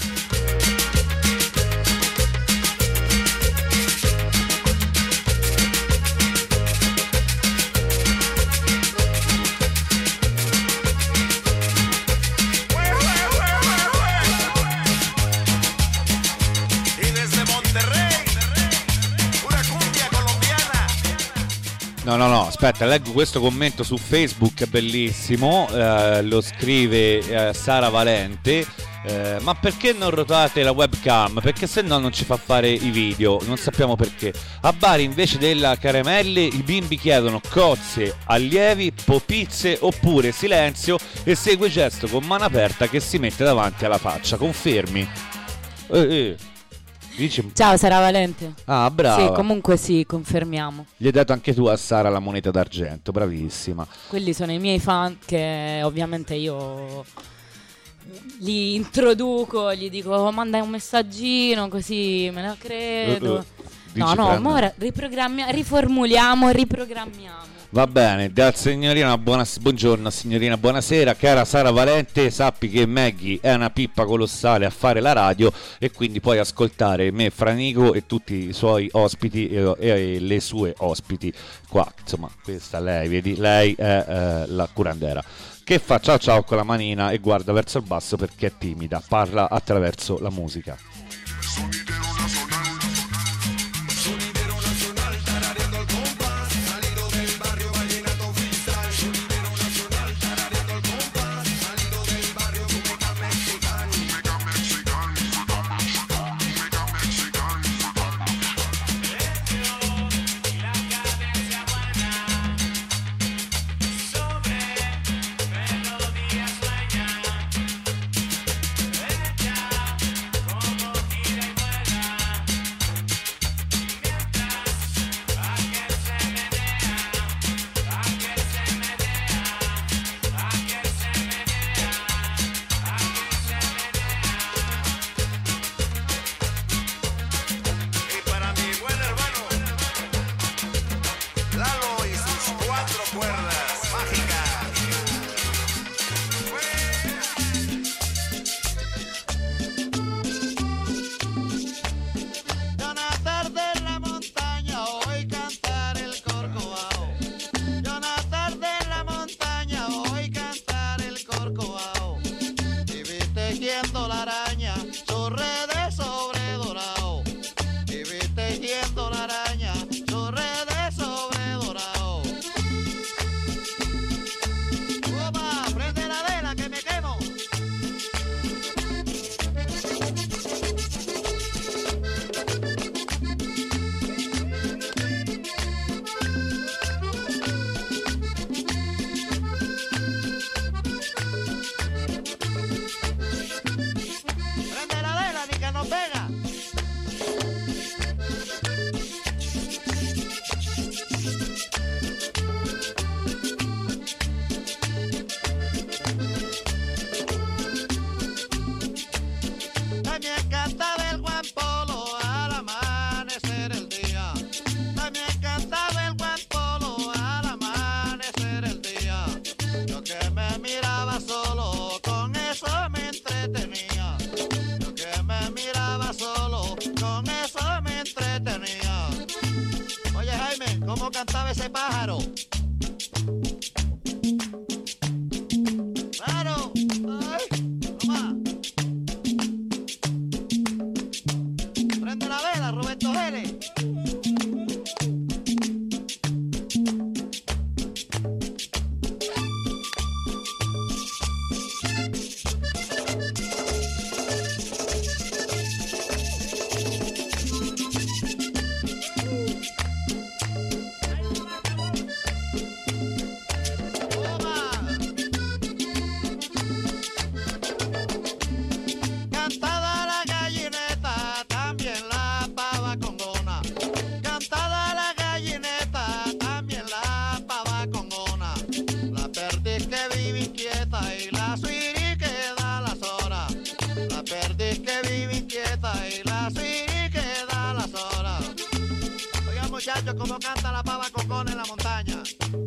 No, no, no, aspetta, leggo questo commento su Facebook, è bellissimo, eh, lo scrive eh, Sara Valente. Eh, ma perché non rotate la webcam? Perché se no non ci fa fare i video, non sappiamo perché. A Bari invece della caramelle i bimbi chiedono cozze, allievi, popizze oppure silenzio, e segue il gesto con mano aperta che si mette davanti alla faccia. Confermi? Eh, eh. Dici... Ciao Sara Valente. Ah, brava. Sì, comunque sì, confermiamo. Gli hai dato anche tu a Sara la moneta d'argento, bravissima. Quelli sono i miei fan che ovviamente io li introduco, gli dico oh, manda un messaggino così me la credo. Uh, uh, no, no, ora riprogrammiamo, riformuliamo, riprogrammiamo. Va bene, dal signorina buona, buongiorno signorina, buonasera. Cara Sara Valente, sappi che Maggie è una pippa colossale a fare la radio, e quindi puoi ascoltare me, Franico e tutti i suoi ospiti e, e le sue ospiti qua. Insomma, questa lei, vedi, lei è eh, la curandera che fa ciao ciao con la manina e guarda verso il basso perché è timida, parla attraverso la musica. cantaba ese pájaro. Claro. Ay, toma. Prende la vela, Roberto Geles. Cantada la gallineta, también la pava congona. Cantada la gallineta, también la pava congona. La perdiz que vive inquieta y la suiri que da las horas. La perdiz que vive inquieta y la suiri que da las horas. Oigan muchachos, cómo canta la pava congona en la montaña.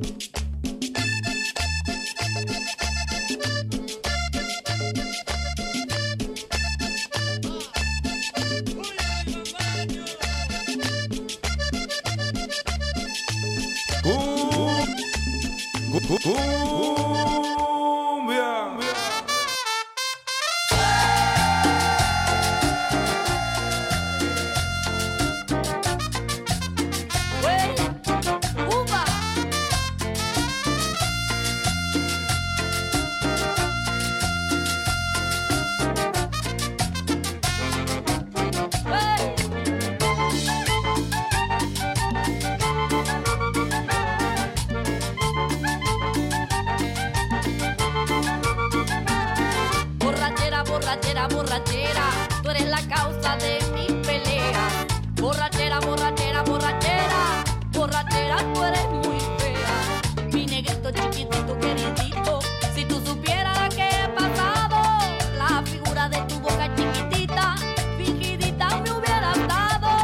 Borrachera, borrachera, borrachera, tú eres la causa de mi pelea. Borrachera, borrachera, borrachera, borrachera, tú eres muy fea. Mi negrito chiquitito, queridito, si tú supieras que he pasado, la figura de tu boca chiquitita, fingidita me hubieras dado.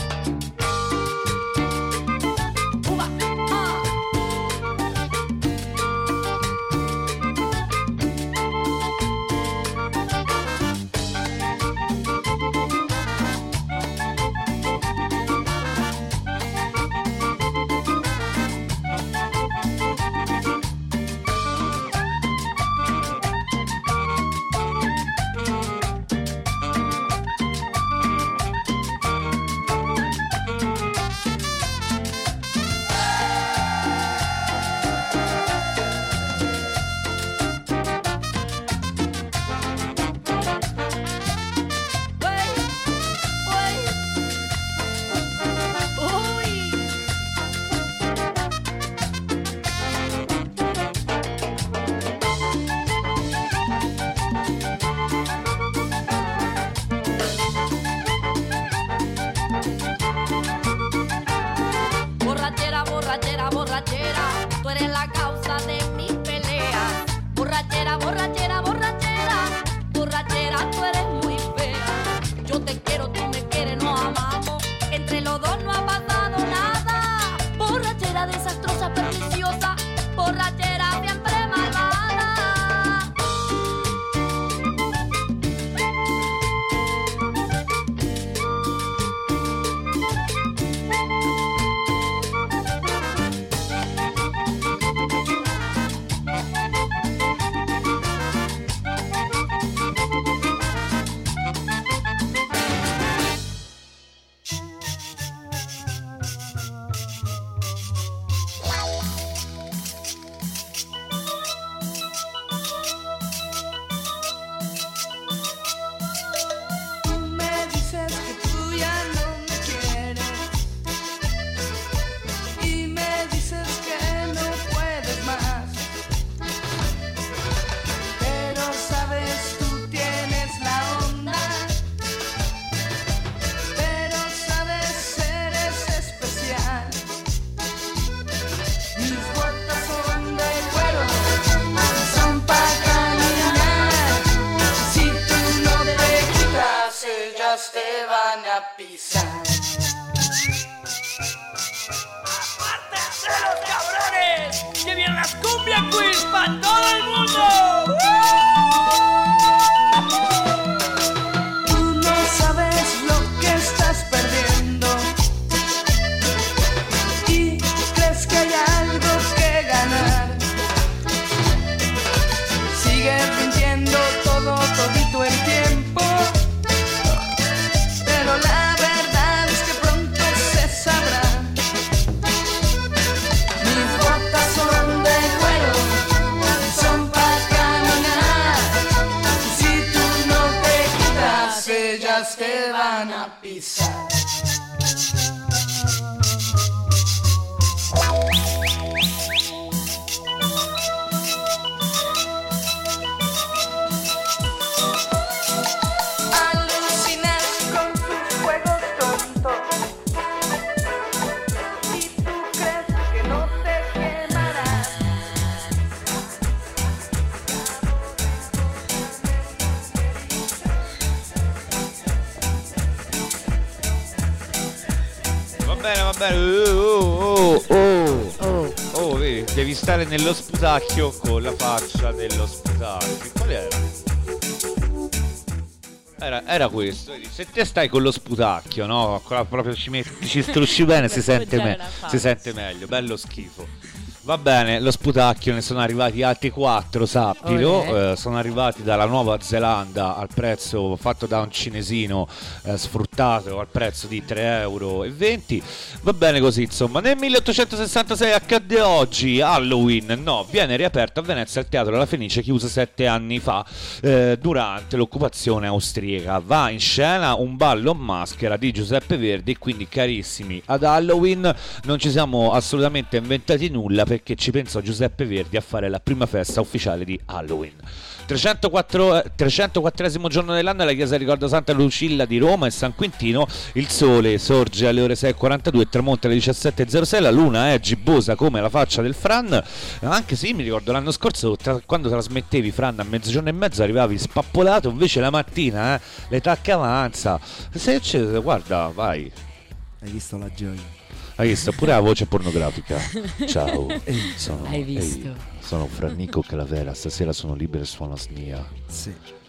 Uva, ah. Borrachera, borrachera, borrachera, tú eres la causa de mis peleas. Borrachera, borrachera, borrachera, borrachera, tú eres muy fea. Yo te quiero, tú me quieres, nos amamos. Entre los dos no ha pasado nada. Borrachera desastrosa, perniciosa, borrachera siempre malvada. Tú me dices que tú ya no me quieres y me dices que no puedes más, pero sabes, tú tienes la onda, pero sabes, eres especial. Mis botas son de cuero, son para caminar. Si tú no te quitas, ellas te van a pisar. ¡Apártense los cabrones! ¡Que vienen las cumbia quiz para todo el mundo! Tú no sabes lo que estás perdiendo y crees te van a pisar. Alucinas con tus juegos tontos y tú crees que no te quemarás. Va bene, va bene. Oh, oh, oh, oh. Oh, vedi, devi stare nello sputacchio con la faccia dello sputacchio. Qual era? Era, era questo. Vedi, se te stai con lo sputacchio, no? Qua proprio ci, metti, ci strusci bene, si sente, me- si sente meglio. Bello schifo. Va bene, lo sputacchio, ne sono arrivati altri quattro, sappilo. Olè. Eh, sono arrivati dalla Nuova Zelanda al prezzo fatto da un cinesino eh, sfruttato al prezzo di tre euro e venti. Va bene così, insomma. Nel milleottocentosessantasei accadde oggi, Halloween, no, viene riaperto a Venezia il Teatro La Fenice, chiuso sette anni fa eh, durante l'occupazione austriaca. Va in scena un ballo a maschera di Giuseppe Verdi e quindi, carissimi, ad Halloween non ci siamo assolutamente inventati nulla, perché ci pensò Giuseppe Verdi a fare la prima festa ufficiale di Halloween. trecentoquattro, trecentoquattresimo giorno dell'anno alla chiesa ricorda Santa Lucilla di Roma e San Quintino. Il sole sorge alle ore sei e quarantadue e tramonta alle diciassette e zero sei. La luna è gibbosa come la faccia del Fran. Anche se mi ricordo l'anno scorso, tra, quando trasmettevi Fran a mezzogiorno e mezzo, arrivavi spappolato, invece la mattina eh, l'età che avanza. Se c'è, guarda, vai. Hai visto la gioia? Hai visto pure la voce pornografica. Ciao, Ehi. sono, Hai visto? ehi, sono Frannico Calavera. Stasera sono libero e suono snia. Sì.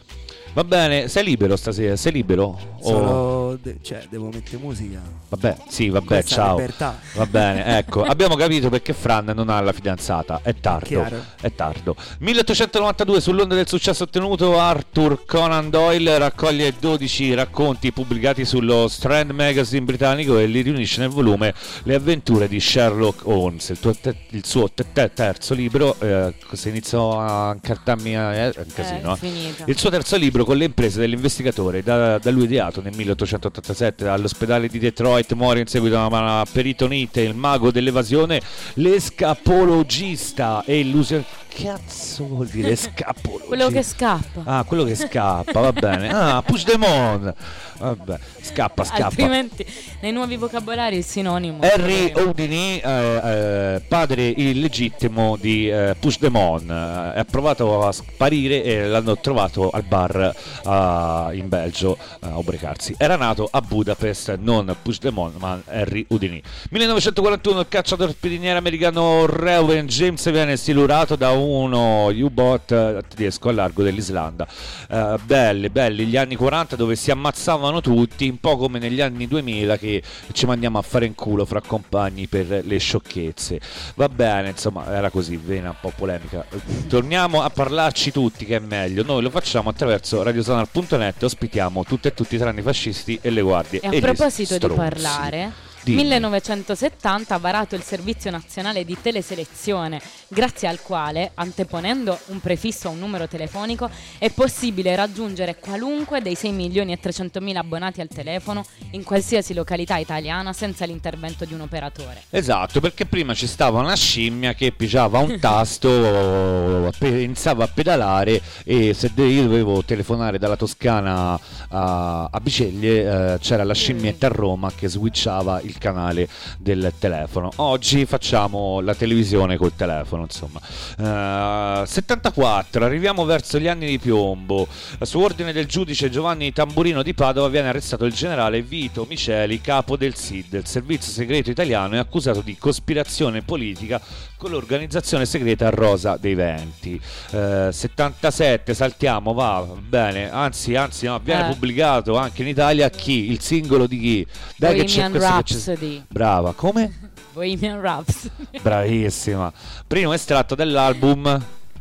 Va bene, sei libero stasera? Sei libero? O... Sono de- cioè, devo mettere musica. Vabbè, sì, vabbè, Questa ciao. libertà. Va bene, ecco, abbiamo capito perché Fran non ha la fidanzata. È tardo. Chiaro. È tardo. milleottocentonovantadue, sull'onda del successo ottenuto, Arthur Conan Doyle raccoglie dodici racconti pubblicati sullo Strand Magazine britannico e li riunisce nel volume Le avventure di Sherlock Holmes. Il, tuo te- il suo te- te- terzo libro, eh, se iniziò a incartarmi, eh, è un casino. È eh. finita. Il suo terzo libro con le imprese dell'investigatore, da, da lui ideato nel milleottocentottantasette all'ospedale di Detroit, muore in seguito a una peritonite, il mago dell'evasione, l'escapologista e illusion... Cazzo vuol dire scapologista? Quello che scappa. Ah, quello che scappa, va bene. Ah, Puigdemont. Vabbè, scappa, scappa. Altrimenti nei nuovi vocabolari il sinonimo. Harry Houdini, eh, eh, padre illegittimo di eh, Puigdemont, eh, è provato a sparire e l'hanno trovato al bar eh, in Belgio eh, a ubriacarsi. Era nato a Budapest, non Puigdemont ma Harry Houdini. millenovecentoquarantuno, il cacciatorpediniere americano Reuben James viene silurato da uno U-boat tedesco al largo dell'Islanda. Eh, belli, belli gli anni quaranta, dove si ammazzavano tutti, un po' come negli anni duemila che ci mandiamo a fare in culo fra compagni per le sciocchezze. Va bene, insomma, era così, vena un po' polemica. Torniamo a parlarci tutti, che è meglio. Noi lo facciamo attraverso radiosonar punto net, ospitiamo tutte e tutti tranne i fascisti e le guardie. E a e gli proposito di stronzi. parlare, Dimmi. millenovecentosettanta ha varato il Servizio Nazionale di Teleselezione, grazie al quale, anteponendo un prefisso a un numero telefonico, è possibile raggiungere qualunque dei sei milioni e trecentomila abbonati al telefono in qualsiasi località italiana senza l'intervento di un operatore. Esatto, perché prima ci stava una scimmia che pigiava un tasto, pe- iniziava a pedalare, e se de- io dovevo telefonare dalla Toscana a, a Biceglie, eh, c'era la scimmietta a Roma che switchava il canale del telefono. Oggi facciamo la televisione col telefono, insomma. Uh, settantaquattro, arriviamo verso gli anni di piombo. Su ordine del giudice Giovanni Tamburino di Padova viene arrestato il generale Vito Miceli, capo del S I D, il servizio segreto italiano, e accusato di cospirazione politica con l'organizzazione segreta Rosa dei Venti. Uh, settantasette, saltiamo, va bene, anzi, anzi no, viene Eh. pubblicato anche in Italia chi? Il singolo di chi? Dai, che c'è Bohemian questo che c'è- Rhapsody. Brava, come? Bohemian Rhapsody. Bravissima. Primo estratto dell'album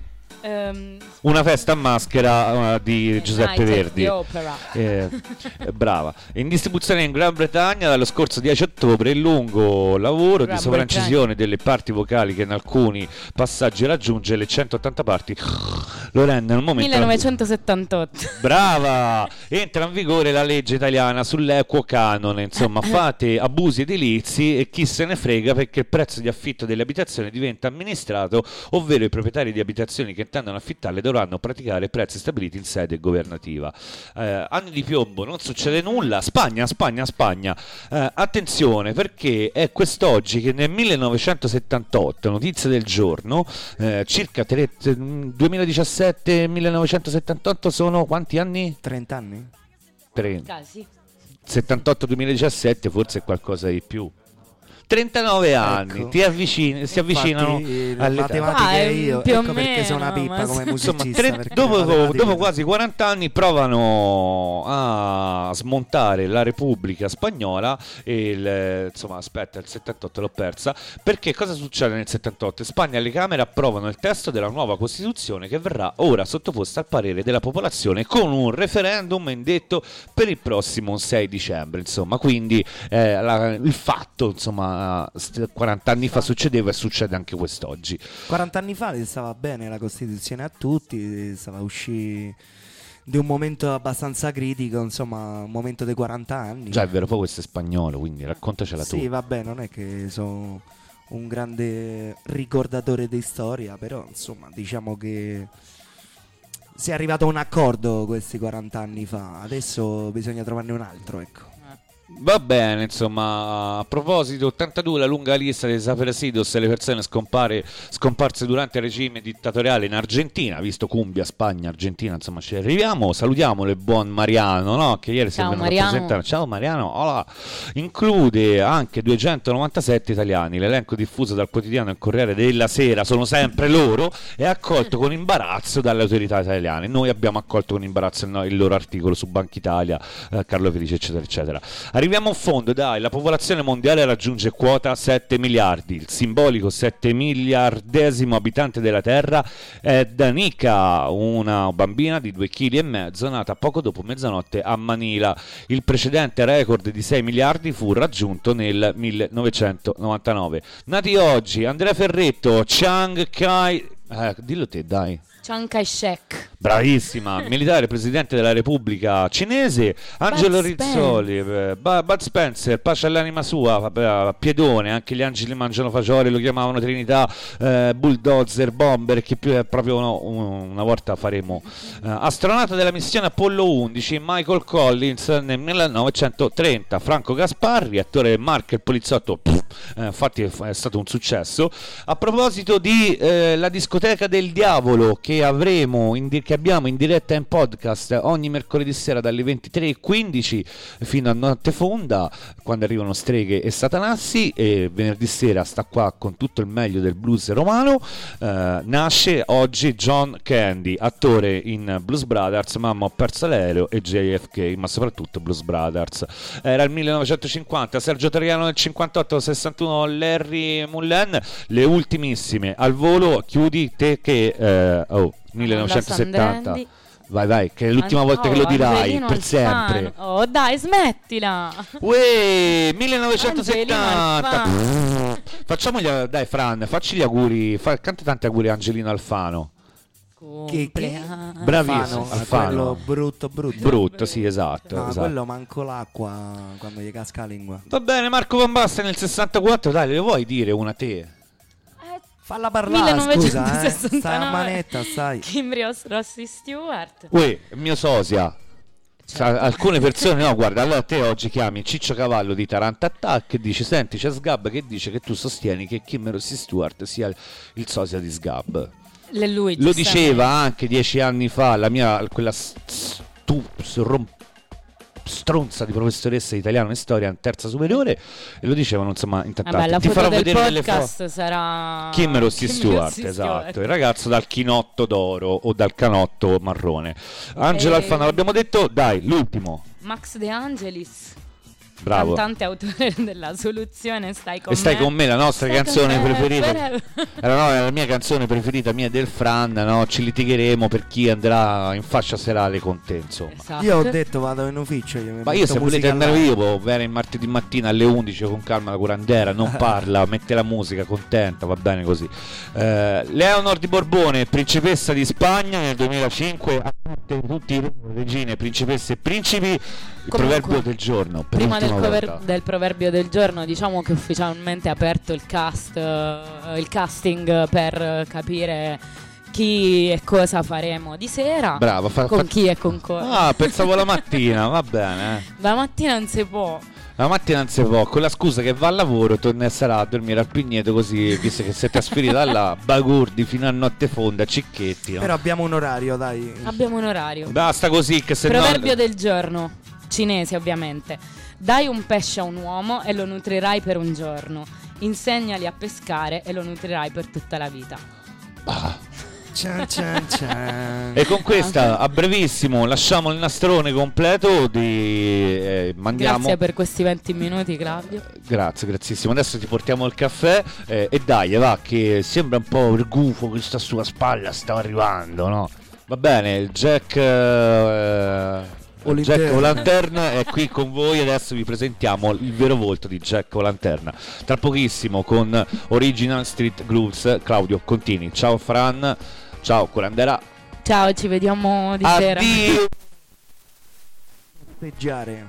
Ehm, Una festa a maschera uh, di Giuseppe Night at Verdi. the Opera. Eh, eh, brava. In distribuzione in Gran Bretagna dallo scorso dieci ottobre, il lungo lavoro Gran di sovraincisione delle parti vocali che in alcuni passaggi raggiunge le centottanta parti lo rende al momento millenovecentosettantotto. Brava! Entra in vigore la legge italiana sull'equo canone, insomma fate abusi edilizi e chi se ne frega, perché il prezzo di affitto delle abitazioni diventa amministrato, ovvero i proprietari di abitazioni che intendono affittarle dovranno praticare prezzi stabiliti in sede governativa. Eh, anni di piombo, non succede nulla. Spagna, Spagna, Spagna. Eh, attenzione, perché è quest'oggi che nel millenovecentosettantotto, notizia del giorno, eh, circa tre, duemiladiciassette millenovecentosettantotto sono quanti anni? trenta anni? tre. Casi. settantotto duemiladiciassette forse è qualcosa di più. trentanove anni, Ecco. ti avvicini, si avvicinano Infatti, le alle matematiche Ah, io, più o ecco perché meno, sono una pippa ma- come Insomma, musicista. tre- perché dopo, le matematiche- dopo quasi quaranta anni provano a smontare la Repubblica Spagnola e il, insomma aspetta il settantotto l'ho persa, perché cosa succede nel settantotto? In Spagna le Camere approvano il testo della nuova Costituzione che verrà ora sottoposta al parere della popolazione con un referendum indetto per il prossimo sei dicembre, insomma, quindi eh, la- il fatto, insomma, st- quaranta anni fa succedeva e succede anche quest'oggi. quaranta anni fa le stava bene la Costituzione a tutti, stava uscì di un momento abbastanza critico, insomma, un momento dei quaranta anni. Già è vero, poi questo è spagnolo, quindi raccontacela tu. Sì, vabbè, non è che sono un grande ricordatore di storia, però insomma, diciamo che si è arrivato a un accordo questi quaranta anni fa, adesso bisogna trovarne un altro, ecco. Va bene, insomma, a proposito, ottantadue la lunga lista dei desaparecidos e le persone scompare, scomparse durante il regime dittatoriale in Argentina, visto Cumbia, Spagna, Argentina, insomma ci arriviamo. Salutiamolo il buon Mariano, no? Che ieri si è Ciao, venuto a Mariano. presentare. Ciao Mariano, hola. Include anche duecentonovantasette italiani. L'elenco diffuso dal quotidiano Il Corriere della Sera, sono sempre loro, è accolto con imbarazzo dalle autorità italiane. Noi abbiamo accolto con imbarazzo il, no- il loro articolo su Banca Italia, eh, Carlo Felice, eccetera, eccetera. Arriviamo a un fondo, dai, la popolazione mondiale raggiunge quota sette miliardi, il simbolico sette miliardesimo abitante della Terra è Danica, una bambina di due chili e mezzo nata poco dopo mezzanotte a Manila. Il precedente record di sei miliardi fu raggiunto nel millenovecentonovantanove. Nati oggi Andrea Ferretto, Chiang Kai, eh, dillo te dai. Chiang Kai-shek. Bravissima, militare presidente della Repubblica Cinese, Angelo Bud Rizzoli, eh, Bu- Bud Spencer, pace all'anima sua, vabbè, Piedone, anche gli angeli mangiano fagioli, lo chiamavano Trinità, eh, Bulldozer, Bomber, che più è proprio no, un- una volta faremo. Eh, astronauta della missione Apollo undici, Michael Collins nel millenovecentotrenta, Franco Gasparri, attore Mark il poliziotto, pff, eh, infatti è, è stato un successo. A proposito di eh, la discoteca del diavolo che avremo in di- che abbiamo in diretta in podcast ogni mercoledì sera dalle ventitré e quindici fino a notte fonda, quando arrivano Streghe e Satanassi, e venerdì sera sta qua con tutto il meglio del blues romano. Eh, nasce oggi John Candy, attore in Blues Brothers, Mamma ho perso l'aereo e J F K, ma soprattutto Blues Brothers. Era il millenovecentocinquanta, Sergio Tariano nel cinquantotto, sessantuno Larry Mullen, le ultimissime al volo. Chiudi te che eh, oh, millenovecentosettanta. Sandendi. Vai vai, che è l'ultima An- volta oh, che lo dirai Angelino per Alfano. sempre. Oh dai, smettila. Uè, millenovecentosettanta. Angelino Facciamogli, dai Fran, facci gli auguri, fa, canta tanti auguri a Angelino Alfano. Che, che? Compleanno. Bravissimo, Alfano, Alfano. quello brutto brutto. Brutto, sì, esatto, No, esatto. quello manco l'acqua quando gli casca la lingua. Va bene, Marco Van Basten nel sessantaquattro, dai, le vuoi dire una te? Falla parlare, scusa, eh. millenovecentosessantanove. Stai a manetta, stai. Kimbrios Rossi Stewart. Uè, mio sosia. Sa- alcune persone no, guarda, allora te oggi chiami Ciccio Cavallo di Taranta Attack e dici: senti, c'è Sgab che dice che tu sostieni che Kim Rossi Stewart sia il, il sosia di Sgab. Le lui, Lo giustamente. diceva anche dieci anni fa la mia, quella stu, rom- stronza di professoressa di italiano e storia in terza superiore, e lo dicevano insomma in tante. Vabbè, la Ti foto farò del vedere delle podcast foto. sarà Kim Rossi Kim Stewart, Rossi esatto, Stewart. il ragazzo dal chinotto d'oro o dal canotto marrone. Angelo E- Alfano l'abbiamo detto, dai, l'ultimo. Max De Angelis. Bravo. cantante autore della Soluzione Stai con E stai me. con me, la nostra Stai canzone con me, preferita. per- Era, no, era la mia canzone preferita, mia e del Fran, no? Ci litigheremo per chi andrà in fascia serale con te, insomma. Esatto. Io ho detto vado in ufficio. Io mi Ma io metto se volete musica andare live. io può venire il martedì mattina alle undici con calma la curandera, non parla, mette la musica, contenta, va bene così. Eh, Leonor di Borbone, principessa di Spagna nel duemilacinque, a parte di tutti i re, regine, principesse e principi, il Comunque, proverbio del giorno. Per Prima del, l'ultima cover- volta. del proverbio del giorno, diciamo che ufficialmente è aperto il cast, eh, il casting per eh, capire chi e cosa faremo di sera. Bravo, fa- con fa- chi e con cosa. Ah, pensavo la mattina, va bene. Eh. La mattina non si può. La mattina non si può, con la scusa che va al lavoro tornerà a dormire al Pigneto, così, visto che sei trasferita là, bagurdi fino a notte fonda, cicchetti. No? Però abbiamo un orario, dai. Abbiamo un orario. Basta così, che se no... Proverbio del giorno, cinese ovviamente. Dai un pesce a un uomo e lo nutrirai per un giorno. Insegnali a pescare e lo nutrirai per tutta la vita. Cian, cian, cian. E con questa, a brevissimo, lasciamo il nastrone completo di... eh, mandiamo... Grazie per questi venti minuti, Claudio. Grazie, grazissimo. Adesso ti portiamo il caffè eh, e dai, va, che sembra un po' il gufo che sta sulla spalla, sta arrivando, no? Va bene, il Jack... Eh... O'Lantern. Jack O'Lantern è qui con voi. Adesso vi presentiamo il vero volto di Jack O'Lantern. Tra pochissimo con Original Street Grooves. Claudio Contini. Ciao Fran. Ciao Curandera. Ciao, ci vediamo di sera. Addio. Festeggiare.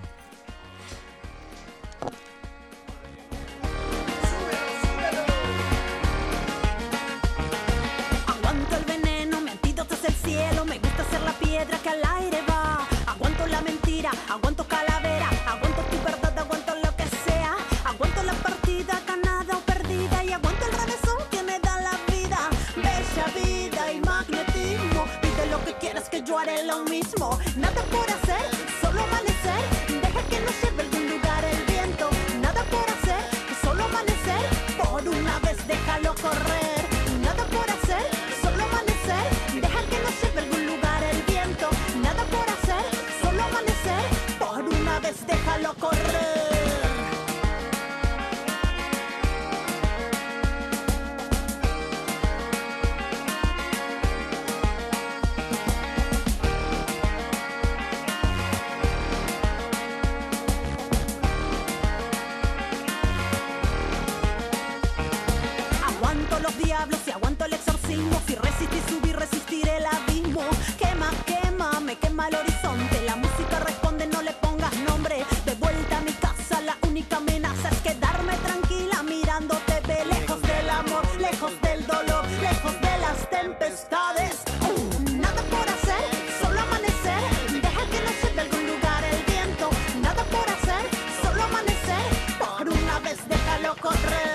Aguanto el veneno, mi antídoto es el cielo. Me gusta ser la piedra que al aire va. Aguanto la mentira, aguanto calavera. Aguanto tu verdad, aguanto lo que sea. Aguanto la partida, ganada o perdida. Y aguanto el revésón que me da la vida. Bella vida y magnetismo. Pide lo que quieras que yo haré lo mismo. Nada por hacer, solo amanecer. Deja que nos lleve a algún lugar el viento. Nada por hacer, solo amanecer. Por una vez déjalo correr. Nada por hacer, solo amanecer. Deja que nos lleve a algún lugar el viento. Nada por hacer, solo amanecer. Por una vez déjalo correr. Aguanto los diablos y aguanto el exorcismo. Si resistí subir, resistiré el abismo. Quema, quema, me quema el horizonte. La música responde, no le pongas nombre. De vuelta a mi casa, la única amenaza es quedarme tranquila mirándote de lejos del amor, lejos del dolor, lejos de las tempestades. Nada por hacer, solo amanecer. Deja que nos lleve a algún lugar el viento. Nada por hacer, solo amanecer. Por una vez déjalo correr.